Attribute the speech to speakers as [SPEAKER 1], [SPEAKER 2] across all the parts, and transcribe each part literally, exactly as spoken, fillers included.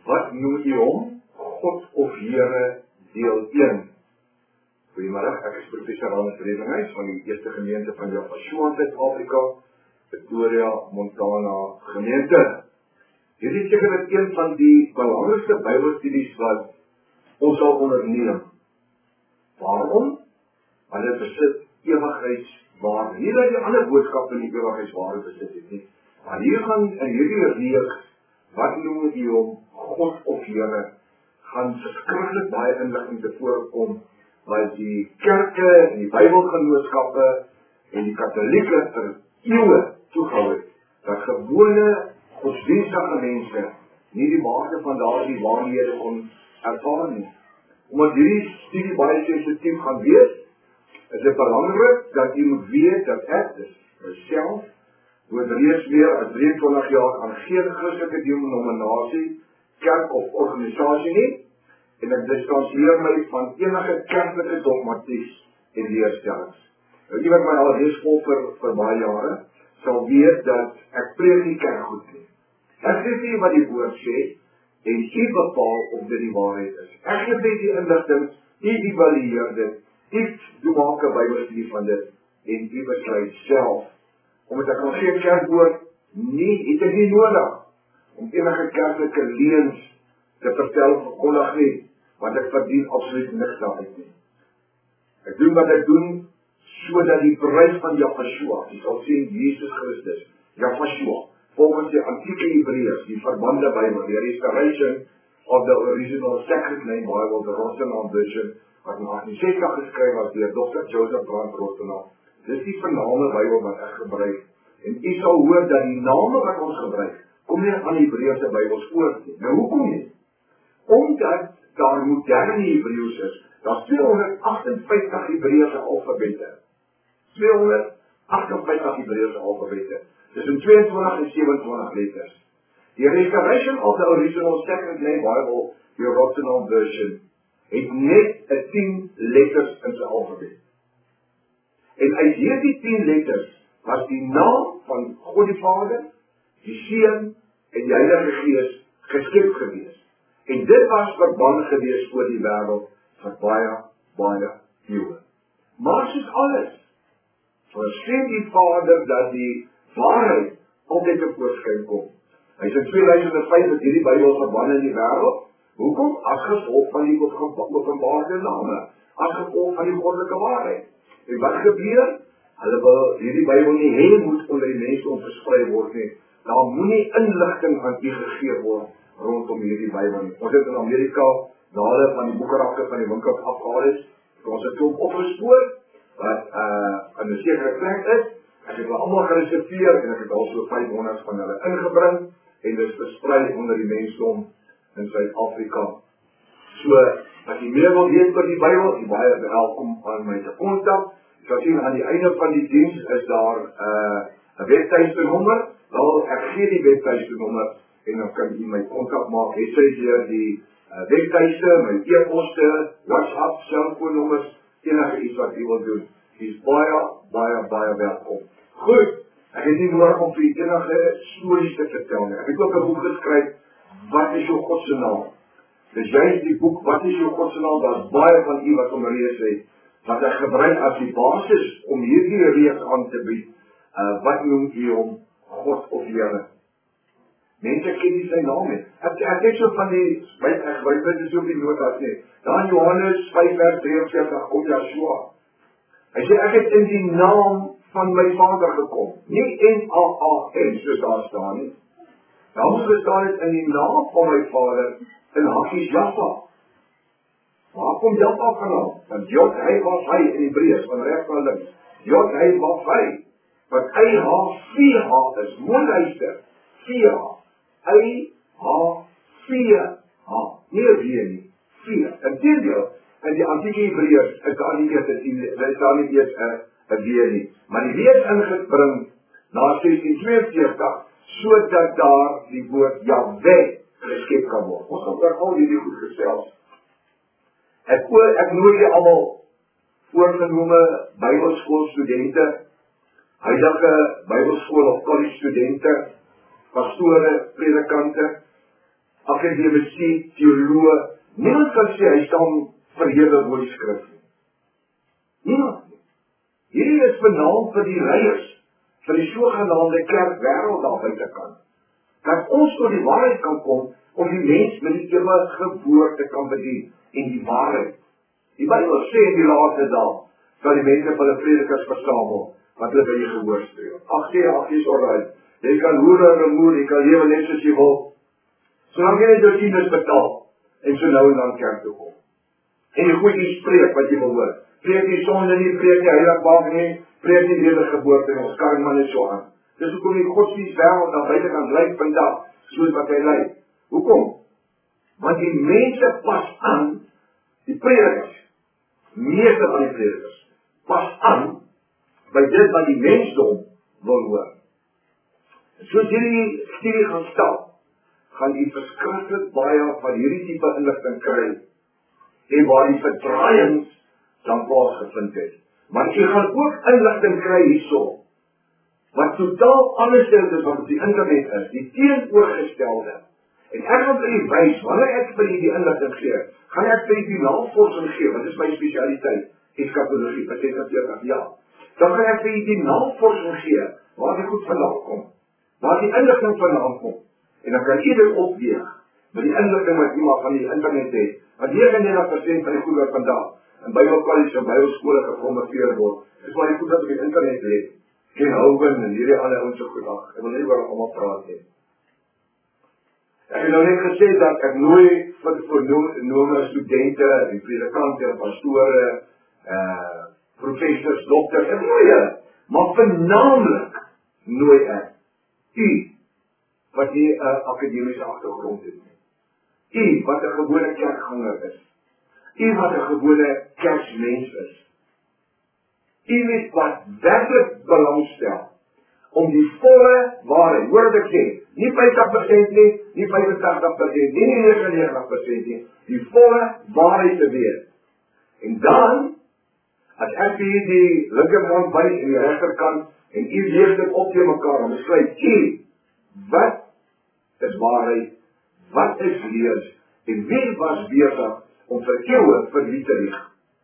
[SPEAKER 1] Wat noem jy hom? God of Here deel een. Goeiemiddag, ek is professor Hans Redinghuis van die Eerste Gemeente van Joshua in Suid-Afrika, Pretoria, Montana gemeente. Hierdie is sekerlik een van die belangrikste Bybelstudies wat ons sal onderneem. Waarom? Want dit besit ewigheidswaarde. Nie dat die ander boodskappe in die ewigheidswaarde besit het nie, maar hier gaan in hierdie reeks, wat noem jy hom, God of Here, gaan verskriklik baie inligting te voorkom, wat die kerke en die Bybelgenootskappe en die katholieke vir eeue toegehou het, dat gewone godsdienstige mense nie die waarde van daardie waarhede kon ervaar nie. Omdat hierdie studie baie sensitief gaan wees, is dit belangrik dat jy moet weet dat ek, dus myself, moet reeds weer as drieëntwintig jaar aan geen Christelike denominasie, kerk of organisasie nie, en ek distansieer my van enige kerklike dogmaties en leerstellings. Nou, die wat my al reeds volg vir, vir baie jare, sal weet dat ek preek nie kerkgoed nie. Ek sê nie wat die woord sê, en u bepaal of dit die waarheid is. Ek gee die inligting, u evalueer dit, u maak 'n Bybelstudie van dit, en u besluit self. Omdat ek al geen kerkwoord nie, het ek nie nodig, om enige kerklike leuns te vertel of verkondig nie, want ek verdien absoluut niks daaruit nie. Ek doen wat ek doen, sodat die prys van Joshua, jy sal sien Jesus Christus, Joshua, volgens die antieke Hebreërs, die verbande Bybel, die restoration of the original Sacred Name Bible, the Rotherham version, wat in agtien sestig geskryf was deur dokter Joseph Brand Rotherham. Dis die vername Bybel wat ek gebruik. En u sal hoor dat die name wat ons gebruik, kom nie aan die Hebreëse Bybels voor nie. Nou hoekom nie? Omdat daar moderne Hebreëus is, daar is tweehonderd agtenvyftig Hebreëse alfabette. tweehonderd agtenvyftig Hebreëse alfabette. Tussen tweeëntwintig en sewenentwintig letters. Die restoration of the original Sacred Name Bible, die Rotherham version, het net een tien letters in sy alfabet. En uit hierdie tien letters was die naam van God die Vader, die Seun en die Heilige Gees geskep gewees. En dit was verband gewees voor die wêreld vir baie, baie eeue. Maar soos alles, verstaan die Vader dat die waarheid altyd op voorskyn kom. Hy is in tweeduisend vyf met hierdie Bybel verband in die wêreld. Hoekom? As gevolg van die openbaarde name, as gevolg van die goddelike waarheid. En wat gebeur? Hulle wil hierdie Bybel nie hê moet onder die mense om versprei word nie. Daar moenie inligting aan u gegee word rondom hierdie Bybel nie. Ons het in Amerika, na hulle van die boekerakte van die winkels afgehaal is, ons het klomp opgespoor, wat uh, in 'n sekere plek is. Ek het hulle almal gereserveer en ek het al so vyfhonderd van hulle ingebring en dit is versprei onder die mensdom in Suid-Afrika. So, as jy meer wil weet oor die Bybel, jy baie welkom aan my te kontak. Ek sal sien aan die einde van die diens is daar 'n uh, webtuiste nommer. Wel, ek gee die webtuiste nommer en dan kan jy my kontak maak. Het sy deur die uh, webtuiste, my e-poste, WhatsApp, selfoonnommers, enige iets wat jy wil doen. Jy is baie, baie, baie welkom. Goed, ek het nie nodig om vir enige stories te vertel nie. Ek het ook 'n boek geskryf, wat is jou God se naam? Dis juist die boek, wat is jou God se naam? Daar is baie van u wat omreis het, wat ek gebruik as die basis om hierdie reeks aan te bied. Uh, wat noem u hom God of Here? Mense ken nie sy naam nie. Ek, ek het so van die, ek gebruik dit so op die notas nie. Dan Johannes vyf vers drieënveertig kom Joshua. Hy sê, ek het in die naam van my Vader gekom. Nie N A A N, soos daar staan nie. Dan moet bestaan het in die naam van my Vader, in hakies Jaffa. Waar kom Jaffa vandaan? Want Jod, hy was hy in Hebreërs, van recht naar links. Jod, hy was hy. Want hy ha, vier ha is, mooi luister, vier ha. Hy ha, vier ha. Nie weer nie, vier. In teendeel, in die antieke Hebreërs is daar nie eers een, is daar nie eers een weer nie. Maar die weer is ingebring na sestien tweeënveertig, sodat daar die woord Jahweh geskep kan word. Ons gaan daar al hierdie goed gesels. Ek, ek nooi die allemaal voorgenome Bybelskoolstudente, huidige Bybelskool of college studente, pastore, predikante, akademici, teoloog, niemand kan sê, hy staan verhewe oor die skrif nie. Niemand nie. Hierdie is benaam vir die leiers, vir die sogenaamde kerkwêreld daar buitekant. Dat ons tot die waarheid kan kom, om die mens met die ewige geboorte kan bedien, en die waarheid. Die Bybel sê in die laaste dae, sal die mense van die predikers versamel, wat hulle by die gehoor streel. Ag sê, ag is alright, jy kan hoere en remoer, jy kan lewe net soos jy wil, solang jy jou tieners betaal, en so nou en dan kerk toe kom. En jy goed die spreek wat jy wil hoor. Preek die sonde nie, preek die heiligmaking nie, preek die wedergeboorte nie, ons kan maar net so aan. Dis hoekom die godsdienstwêreld dan buitekant lyk vandag, soos wat hy lyk. Hoekom? Want die mense pas aan, die predikers, meeste van die predikers, pas aan, by dit wat die mensdom wil hoor. Soos hierdie studie gaan stap, gaan die verskriklik baie van hierdie tipe inligting kry, en waar die verdraaiings dan plaasgevind het. Maar jy gaan ook inligting kry hierso, wat totaal anders is wat op die internet is, die teenoorgestelde. En ek gaan vir u wys, wanneer ek vir u die inligting gee, gaan ek vir u die navorsing gee, want dit is my spesialiteit, eskatologie, beteken ja. Dan gaan ek vir u die navorsing gee, waar die goed vandaan kom, waar die inligting vandaan kom. En dan kan jy dit opweeg, met die inligting wat iemand van die internet het, want negenennegentig persent van die goed wat vandaag, in Bybelkolleges en Bybelskole geformateer word, is maar die goed wat op die internet leef. Ken Hogan en hierdie ander ouens so goed af. Ek wil nie oor allemaal praat nie. Ek het nou net gesê dat ek nooi vir voornome studente, en predikante, pastore, uh, professors, dokters, ek nooi hulle, maar vernaamlik nooi ek u, wat nie 'n uh, akademiese agtergrond het nie. U, wat 'n gewone kerkganger is. U, wat 'n gewone kerkmens is. U weet wat werklik belangstel om die volle waarheid, hoor wat ek sê, nie vyftig persent nie, nie vyfentagtig persent nie, nie negenennegentig persent nie, die volle waarheid te weet. En dan, as ek vir die linkerkant wys en die regterkant, en u lees dit op teen mekaar, en besluit u, wat is waarheid, wat is lees, en wie was besig om vir eeuwig vir wie te lieg.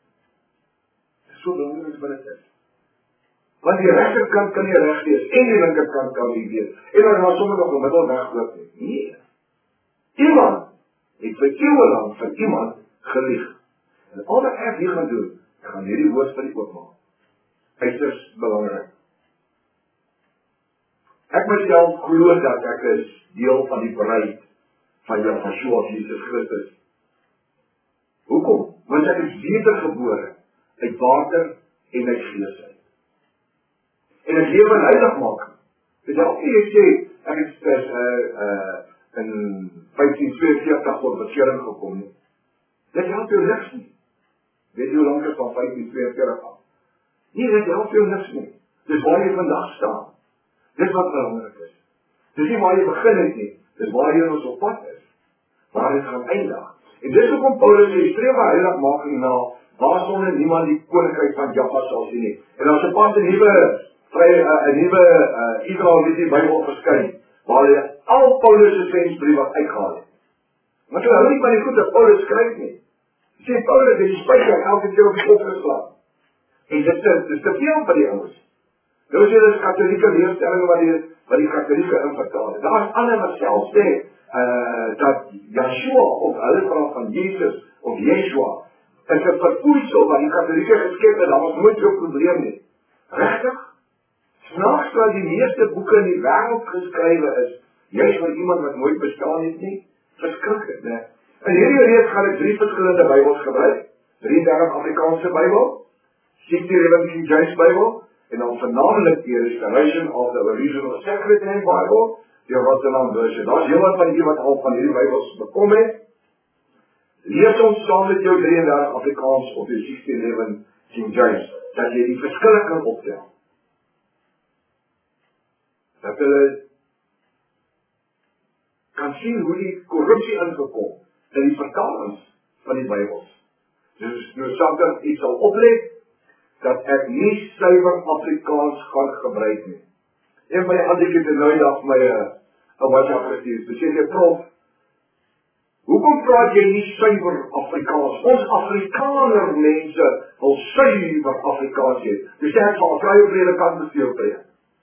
[SPEAKER 1] So belangrijk is wat het is. Want die rechterkant kan nie recht wees, en die linkerkant kan nie wees. En dan was sommer nog een middel wegloop nie. Nee. Iemand het vir eeuwig lang van iemand gelieg. En al wat ek hier gaan doen, ek gaan hierdie woordspel oopmaak. Uiters belangrijk. Ek myself glo dat ek is deel van die bruid van Yeshua, Jesus Christus. Hoekom? Want ek is wedergebore uit water en uit gees uit. En ek lewe in heiligmaking. Dit help nie ek sê, ek het uh, uh, in vyftien tweeënveertig tot bekering gekom nie. Dit help jou niks nie. Weet jy hoe lang is van vyftien tweeënveertig af? Nee, dit help jou niks nie. Dis waar jy vandag staan. Dit wat belangrik is. Dis nie waar jy begin het nie. Dis waar jy ons op pad is. Waar jy gaan eindig. En dis ook om Paulus sê, streef waar heiligmaking na, waar sonder niemand die koninkryk van Jahwe sal sien nie. En as 'n pas 'n nuwe een nieuwe uh, Israel die die Bijbel verskyn, waar hy al Paulus' wensbrief wat uitgehaal het. Want hulle hou nie van die goed dat Paulus skryf nie. Sê Paulus het die spyker elke keer op die kop geslaan. En dit is, dit is te veel van die ouens. Nou sê dit is katholieke leerstelling wat die, wat die katholieke invertaal het. Daar is ander wat self sê, uh, dat Yeshua, of hulle praat van Jesus, of Yeshua, is een verpoeisel wat die katholieke geskep het, daar was nooit zo'n probleem nie. Rechtig? Snaaks dat die meeste boeke in die wêreld geskrywe is, juist vir iemand wat nooit bestaan het nie, verskrikkelijk, ne? In hierdie reeks gaan ek drie verskillende Bybels gebruik, drieëndertig Afrikaanse Bybel, sixty-seven King James Bybel, en dan vernaamlik die Restoration of the Original Sacred Name Bible, die Rotterdam versie. Daar is heel wat van die wat al van hierdie Bybels bekom het. Lees ons saam met jou drieëndertig Afrikaans of die sixty-seven King James, dat jy die verskille kan optel. Dat hulle kan sien hoe die korrupsie ingekom in die vertalings van die Bybels. Dus nou sal ek iets sal oplet, dat ek nie suiwer Afrikaans gaan gebruik nie. En my advocaat het nou dag my 'n WhatsApp gestuur, besê jy prof, Hoekom praat jy nie suiwer Afrikaans? Ons Afrikaner mense wil suiwer Afrikaans hê. Dus ek sal 'n vrye predikant beveel vir jou.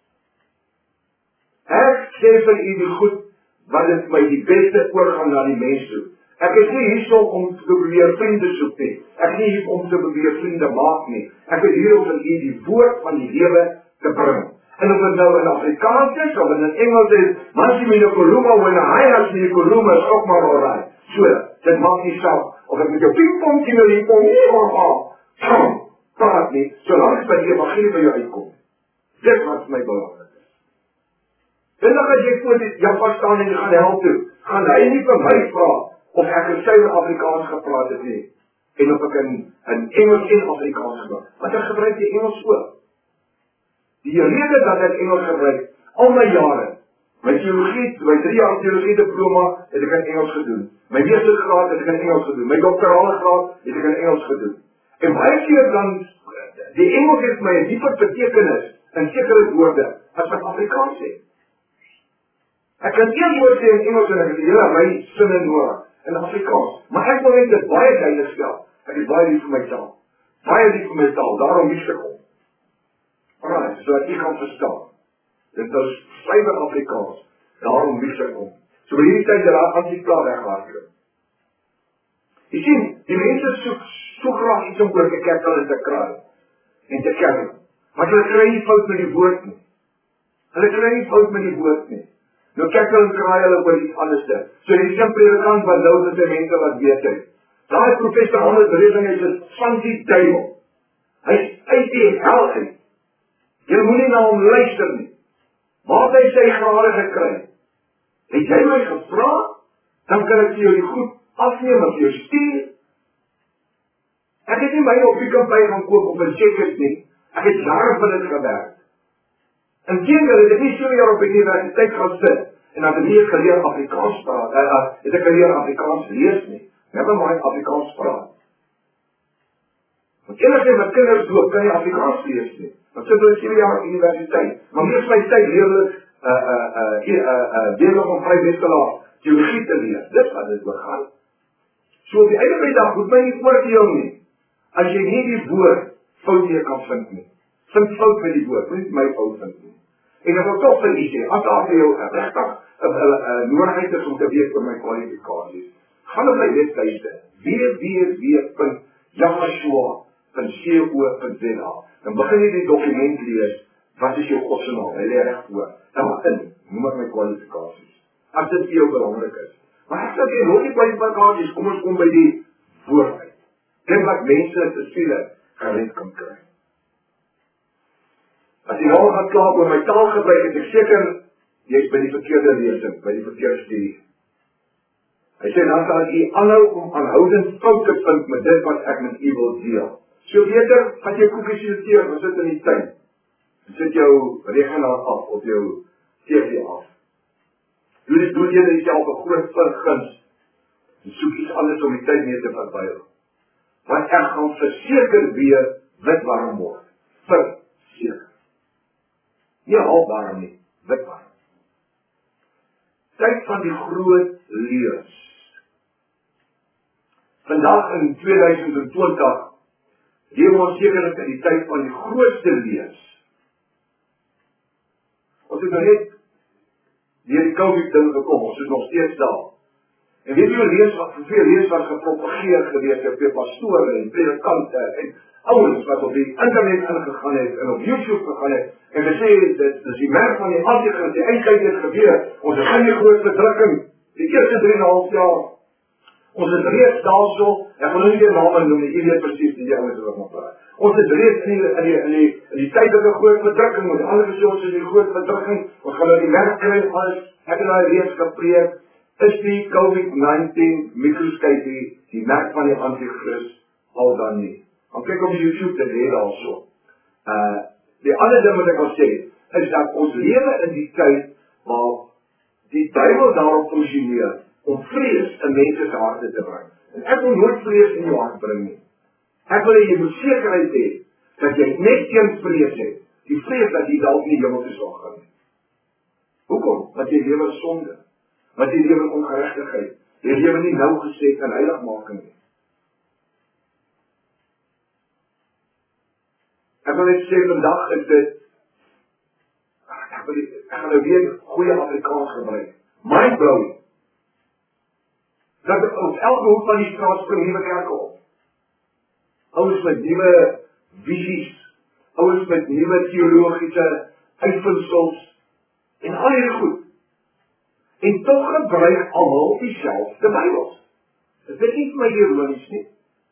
[SPEAKER 1] Ek sê vir u die goed wat dit my die beste oorgaan na die mens toe. Ek is nie hierso om te probeer vriende soek nie. Ek is nie hier om te probeer vriende maak nie. Ek is hier om vir u die woord van die lewe te bring. En of dit nou in Afrikaans is, of in Engels is, mansie my Koluma, when hy as my Koluma is ook maar alright. So, dit maak nie saak. Of ek met jou pingpong sien, en jy kom nie aan, praat nie, solank by die evangelie by jou uitkom. Dit was my belangrijk. En dan as jy voor die Jaffa staan en jy gaan help toe, gaan hy nie vir my vraag, of ek in suiwer Afrikaans gepraat het nie, en of ek in, in Engels en Afrikaans gepraat. Want ek gebruik die Engels ook. Die rede dat ek Engels gebruik, al my jare, my theologie, my drie jaar theologie diploma, het ek in Engels gedoen. My meestersgraad het ek in Engels gedoen. My doktorale graad het ek in Engels gedoen. En baie keer dan, die Engels het my 'n dieper betekenis in sekere woorde, as wat Afrikaans sê. Ek kan een woord sê in Engels en ek het die hele ry sinne nodig in Afrikaans. Maar ek wil net dit baie duidelik stel. Ek is baie lief vir my taal. Baie lief vir my taal, daarom lief ek om. Alright, so dat jy kan verstaan. Dit is suiwer Afrikaans, daarom lief ek om. So by hierdie tyd, daar gaan die klaar wegwaardig. Jy sien, die mense soek so graag iets om oor te kerkel en te kraai. En te kerkel. Maar hulle kry nie fout met die woord nie. Hulle kry nie fout met die woord nie. Nou kerkel en kraai hulle oor iets anders te. So die een predikant wat nou dat die mense wat weet het. Daai professor onder bereding is het van die duivel. Hy is uit die hel uit. Jy moet nie na hom luister nie. Waar hy sy grade gekry? Het jy my gevra? Dan kan ek vir jou die goed afneem of jou stuur. Ek het nie my op die kampij gaan koop op een checkers nie. Ek het jare van dit gewerk. En teendeel het ek nie so jaar op die universiteit gaan sit en dat ek nie geleer Afrikaans praat, uh, uh, het ek geleer Afrikaans lees nie. Never mind Afrikaans praat. Want enige met kinders doop kan jy Afrikaans lees nie. Want sit hulle sewe jaar op die universiteit. Maar mees my tyd leerlik uh, uh, uh, uh, uh, deelig om vry westelaar theologie te leer. Dit wat dit begaan. So op die einde van die dag moet my nie oordeel nie. As jy nie die woord fout hier kan vind nie. Vind fout met die woord, nie my fout vind nie. En ek wil toch vir u sê, as daar vir jou regtig nodigheid is om te weet oor my kwalifikasies, gaan op my webtuiste w w w punt joshua punt co punt z a. Dan begin jy die dokument lees, wat is jou godsenaam, hy lê reg voor. Dan maar in, noem ek my kwalifikasies. As dit vir jou belangrik is. Maar ek sal jy nooit die kwalifikasies, kom ons kom by die woord uit. Dit wat mense te siele gered kan kry. As jy nou gaan klaar oor my taal gebruik, het ek seker, jy is by die verkeerde lezing, by die verkeerde studie. Hy sê, dan sal jy aanhou om aanhoudend fout te vind met dit wat ek met u wil deel. So beter, as jy koekies noteer, dan sit in die tuin. Dan sit jou regenaar af, of jou T V af. Doe dit, doe jy dit self een groot verguns, en soek iets anders om die tyd mee te verbuil. Want ek gaan verseker weer wit warm word. Verseker. Nie half warm nie, wit warm. Tyd van die groot lees. Vandag in tweeduisend twintig leef ons sekerlik in die tyd van die grootste lees. Ons het nou net deur die COVID ding gekom, ons is nog steeds daar. En weet jy lees wat veel lees wat gepropageer gewees het deur pastore en predikante en ouens wat op die internet ingegaan het en op YouTube gegaan het en gesê dit is die merk van die anti-christ, die eindtyd het gebeur. Ons het in die groot verdrukking, die eerste drie en 'n half jaar. Ons het reeds daarso, ek wil nie die name noem nie, jy weet presies die ouens wat nog praat. Ons het reeds in die in die in die, in die tydelike groot verdrukking, met ander gesê ons is in die groot verdrukking, ons gaan nou die merk kry alles, ek het nou reeds gepreek. Is die COVID nineteen mikroskopie die merk van die anti-christ al dan nie? Dan kyk op die YouTube te leer also. Uh, die ander ding wat ek wil sê, is dat ons lewe in die tyd waar die duivel daarop posisioneer om vrees in mense se harte te bring. En ek wil nooit vrees in jou hart bring nie. Ek wil jy moet sekerheid hê dat jy net een vrees het. Die vrees dat jy dalk nie hemel toe sal gaan nie. Hoekom? Want jy lewe sonde. Want jy lewe in ongeregtigheid. Jy lewe nie nou gesê in heiligmaking nie. Ek wil net sê, vandag is dit, ek wil ek gaan nou weer goeie Afrikaans gebruik, mindblowing, dat op elke hoek van die straat spring nuwe kerke op. Ouens met nuwe visies, ouens met nuwe theologiese uitvindsels, en al hierdie goed. En tog gebruik almal dieselfde Bybels. Dit is nie vir my ironies nie.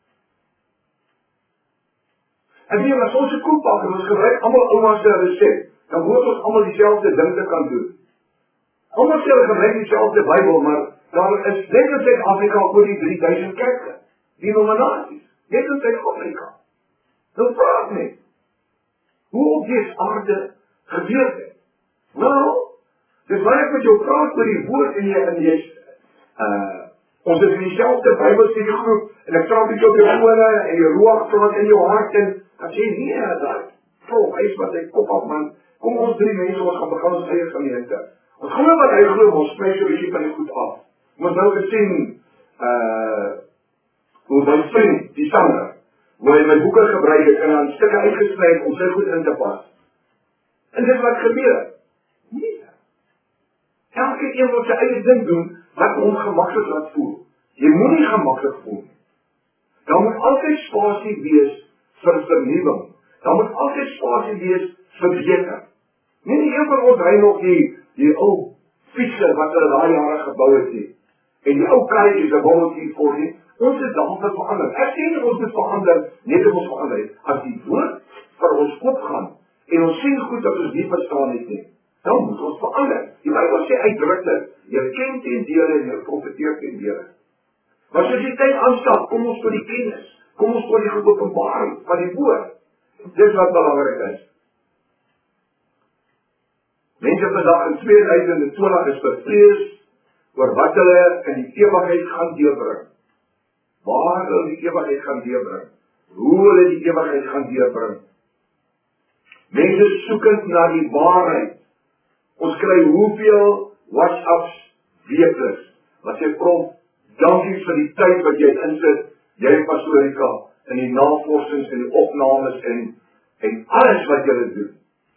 [SPEAKER 1] En weer, as ons 'n koek bak en ons gebruik almal ouma se resep, dan moet ons almal dieselfde ding te kan doen. Almal sê hulle gebruik dieselfde Bybel, maar daar is net in Suid-Afrika oor die drie duisend kerke, denominasies, net in Suid-Afrika. Nou praat net, hoe op die aarde gebeur dit? Nou, dis waar ek met jou praat oor die woord en jy, en jy, uh, ons is in dieselfde Bybelstudiegroep, en ek praat met jou op die ore, en die roog wat in jou hart, en dan sê nie, dat, vroeg, hy is wat hy kop af, man, kom ons drie mense, ons gaan begin ons eie gemeente. Ons glo wat hy glo, ons spijs so besie van die goed af. Ons nou gesien, uh, hoe my vriend, die sanger, hoe hy my boeke gebruik het, en dan stukke uitgesluit om sy goed in te pas. En dit wat gebeur? Nee. Elke een wat sy eie ding doen, wat ons gemakkelijk laat voel. Jy moet nie gemakkelijk voel. Daar moet altyd spasie wees vir vernieuwing. Daar moet altyd spasie wees vir beter. Nie die een van ons ry nog die, die ou fietser wat hulle daai jare gebou het nie. En die ou kry is 'n wolletjie voor nie. Ons is dan vir verander. Ek sê nie ons moet verander, net om ons verander het. As die woord vir ons kop gaan, en ons sien goed dat ons nie verstaan het nie, dan moet ons verander. Die Bybel sê uitdruklik, jy ken ten dele en jy profeteer ten dele. Maar soos die tyd aanstap, kom ons tot die kennis, kom ons tot die geopenbaring van die woord. Dis wat belangrik is. Mense vandag in tweeduisend twintig is bevrees oor wat hulle in die ewigheid gaan deurbring. Waar hulle die ewigheid gaan deurbring. Hoe hulle die ewigheid gaan deurbring. Mense soekend na die waarheid. Ons kry hoeveel WhatsApps weekliks. Wat sê prof, dankie vir die tyd wat jy insit, jy pastorika, in die navorsings en die opnames en, en alles wat jy doen.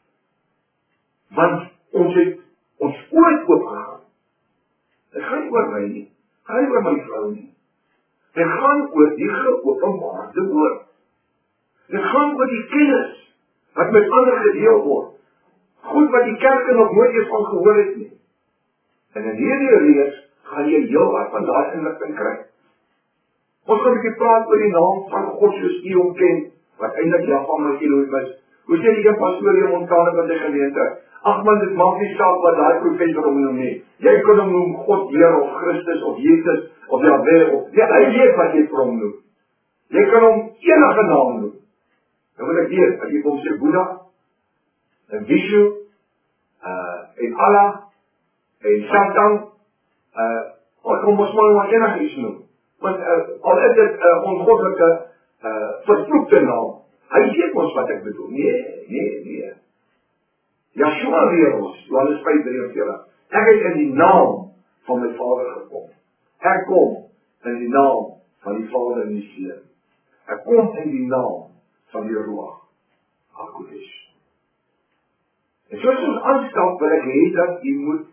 [SPEAKER 1] Want ons het ons ooit oopgegaan. Dit gaan nie oor my nie. Dit gaan nie oor my vrou nie. Dit gaan oor die geopenbaarde woord. Dit gaan oor die kennis wat met ander gedeel word. Goed wat die kerke nog nooit eens van gehoor het nie. En in hierdie reeks gaan jy heel wat van daai inligting kry. Ons gaan 'n bietjie praat oor die naam van God soos U hom ken, wat eintlik Jahwe met Elohim is. Hoe sê die een pastoor hier Montana van die gemeente? Ag man, dit maak nie saak wat daai professor hom noem nie. Jy kan hom noem God, Heer of Christus of Jesus of Jahwe of ja, hy weet wat jy vir hom noem. Jy kan hom enige naam noem. Dan wil ek weet, as jy hom sê Boeddha, en Vishnu, uh, en Allah, en Satan, uh, kom ons maar maar enige iets noem. Want uh, al is dit 'n uh, ongoddelike uh, vervloekte naam. Hy weet ons wat ek bedoel. Nee, nee, nee. Yeshua leer ons, Johannes vyf drieënveertig. Ek het in die naam van my Vader gekom. Ek kom in die naam van die Vader en die Seun. Ek kom in die naam van die Ruach HaKodesh. En soos ons aanstap, wil ek hê dat jy moet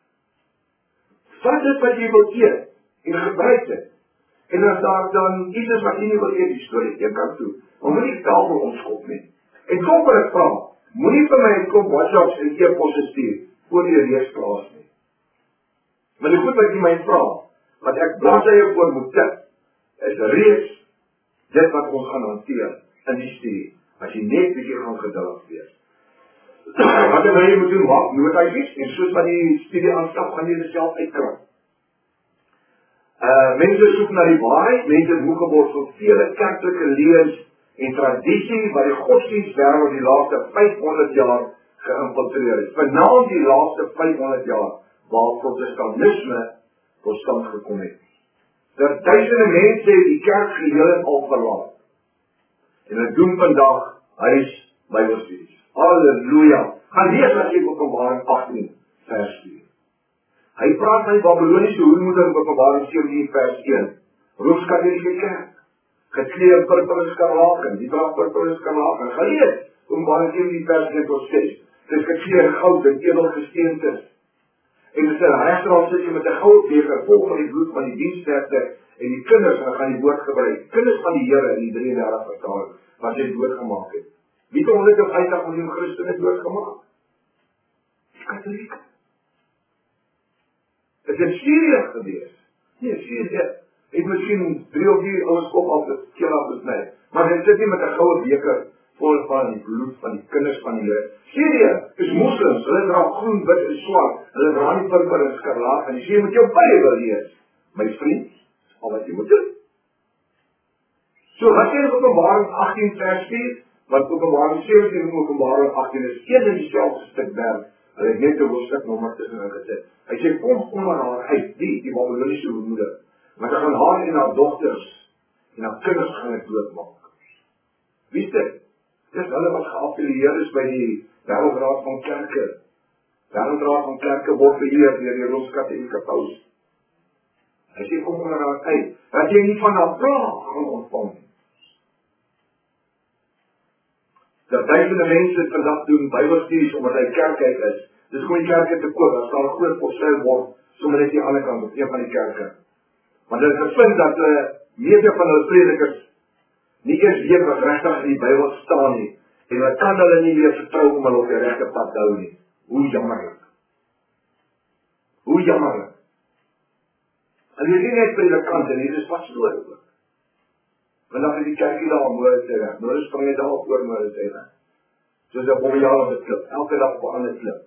[SPEAKER 1] vat dit wat jy wil eet en gebruik dit. En as daar dan iets is wat jy nie wil eet, die storie jy kan toe. Maar moet nie taal vir ons skop nie. En kom vir ek vraag, moet nie vir my een klop WhatsApps en e-posse stuur, voor die reeks plaas nie. Maar die goed wat jy my vraag, wat ek bladsye voor moet tip, is reeks, dit wat ons gaan hanteer in die studie, as jy net bietjie gaan geduldig wees. Wat jy nou jy moet doen, maak noodhuisies, en soos wat die studie aanstap, gaan jy dit self uitkrap. Uh, mense soek na die waarheid, mense het moe geword van vele kerklike leers en tradisie, waar die godsdienstwêreld die laaste vyfhonderd jaar geïnfiltreer het. Veral die laaste vyfhonderd jaar, waar protestantisme tot stand gekom het. Dat duisende mense het die kerk geheel en al verlaat. En het doen vandag huis Bybelstudies. Halleluja! Gaan lees as jy Openbaring agtien vers vier. Hy praat van die Babyloniese hoermoeder in Openbaring sewentien vers een. Rooms-Katolieke kerk. Geklee in purper en skarlaken, die draag purper en skarlaken. Gelees, Openbaring sewentien vers een tot ses. Dit is geklee in goud en edelgesteentes. En dit is 'n restaurant sit jy met 'n goue beker vol van die bloed van die diensknegte en die kinders, en dan gaan die woord gebruik. Kinders van die Here in die drie en dertig vertaling, wat hy doodgemaak het. Wie het honderd en vyftig miljoen Christene doodgemaak? Die Katolieke. Het is in Syrië gewees. Nee, Syrië het miskien drie of vier ouens kop af het keel afgesny. Maar dit sit nie met 'n goue beker vol van die bloed van die kinders van die Here. Syrië is moslims, hulle dra groen, wit en swart. Hulle dra nie purper en skarlaat en jy moet jou Bybel lees. My vriend, al wat jy moet doen. So wat sê in Openbaring agtien vers vier? Want Openbaring sewentien en Openbaring agtien is een en dieselfde stuk werk. Hulle het net 'n hoofstuk nommer tussenin gesit. Hy sê kom onder haar uit, die, die Babyloniese hoermoeder. Want hy gaan haar en haar dogters en haar kinders gaan ek doodmaak. Wie is dit? Dis hulle wat geaffilieer is by die Wêreldraad van Kerke. Wêreldraad van Kerke word beheer deur die Rooms-Katolieke Paus. Hy sê kom onder haar uit, dat jy nie van haar vraag gaan ontvang. Dat duisende mense vandag doen Bybelstudies omdat hy kerk uit is. Dis gewoon die kerke te koop, daar staan 'n groot postelbord, sommer net die ander kant op een van die kerke. Want dit is gevind dat uh, meeste van hulle predikers nie eers weet wat regtig in die Bybel staan nie. En hulle kan hulle nie meer vertrou om hulle op die regte pad te hou nie. Hoe jammerlik. Hoe jammerlik. En jy sien net predikante, en hier is pastoor ook. Vandag is die kerkie daar om woorde te reg. Nou spring jy daar op oor woorde te reg. Soos 'n bommejaar op 'n klip, elke dag op 'n ander klip.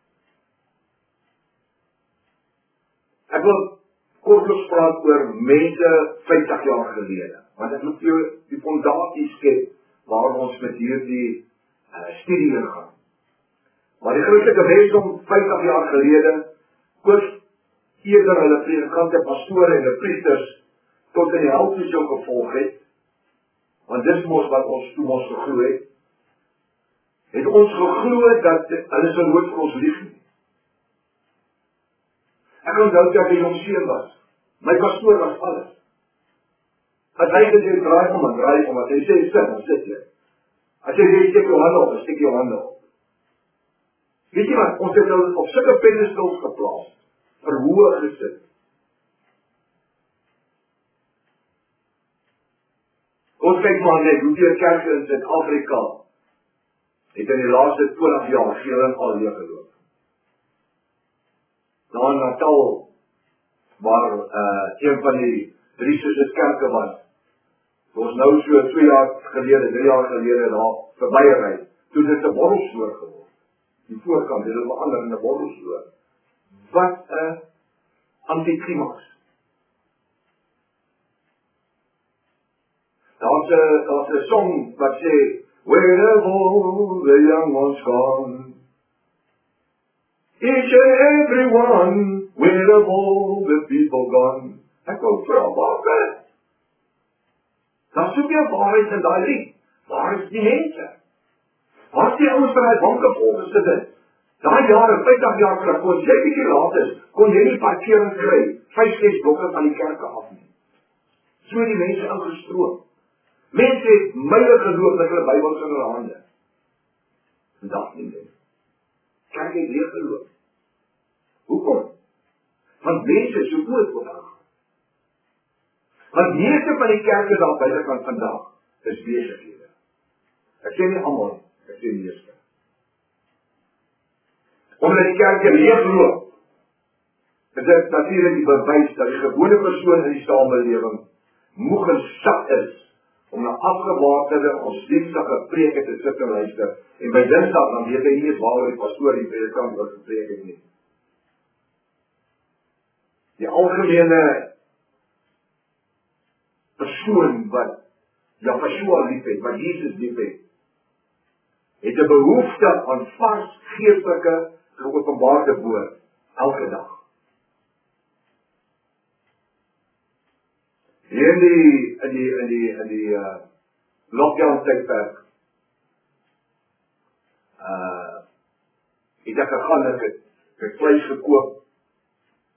[SPEAKER 1] Ek wil kort praat oor mense vyftig jaar gelede. Want ek moet jou die fondasie skep waar ons met hierdie uh, studie ingaan. Maar die Christelike mensdom vyftig jaar gelede koos eerder hulle predikante, pastore en die priesters tot in die hel toe sou gevolg het. Want dis mos wat ons toe ons geglo het. Het ons geglo dat hulle sou nooit vir ons lieg nie. Ek onthou dat ek nog seun was. My pastoor was alles. As hy dit draai om en draai om, as hy sê sit, dan sit jy. As hy sê steek jou hande op, dan steek jou hande op. Weet jy wat, ons het nou op sulke pedestals geplaas, verhoog gesit. Ons kyk maar net, hoeveel kerke in Suid-Afrika het in die laaste twintig jaar geel en al leeg geloop. Na in Natal, waar uh, een van die drie soos kerke was, ons nou so twee jaar gelede, drie jaar gelede daar verby ry, toe dit 'n borrelstoor geword. Die voorkant het dit verander in 'n borrelstoor. Wat 'n antiklimaks. Daar's 'n daar's 'n song wat sê, where have all the young ones gone? Each and every one, where have all the people gone? Ek wil vra, waar is? Daar soek jy waarheid in daai lied. Waar is die mense? Waar is die ouens wat hy banke vol gesit het? Daai jare, vyftig jaar terug, kon jy bietjie laat is, kon jy nie parkering kry, vyf, ses blokke van die kerke af nie. So die mense ingestroom. Mense het myle geloof dat hulle Bybels in hulle hande. Vandag nie meer. Kerk het leeg geloof. Hoekom? Want mense is so groot vandag. Want meeste van die kerke daar buitekant vandag is besighede. Ek sê nie almal, ek sê meeste. Omdat die kerke leeg loop, is dit natuurlik die bewys dat die gewone persoon in die samelewing moeg en sat is om na afgewaarde godsdienstige preke te sit en luister. En by Dinsdag dan weet hy nie eens waaroor die pastoor die predikant wat gepreek het nie. Die algemene persoon wat Yahshua lief het, wat Jesus lief het, het 'n behoefte aan vars geestelike geopenbaarde woord elke dag. Hier in die in die in die in die uh, lockdown tydperk uh het ek gegaan, ek het, ek het vleis gekoop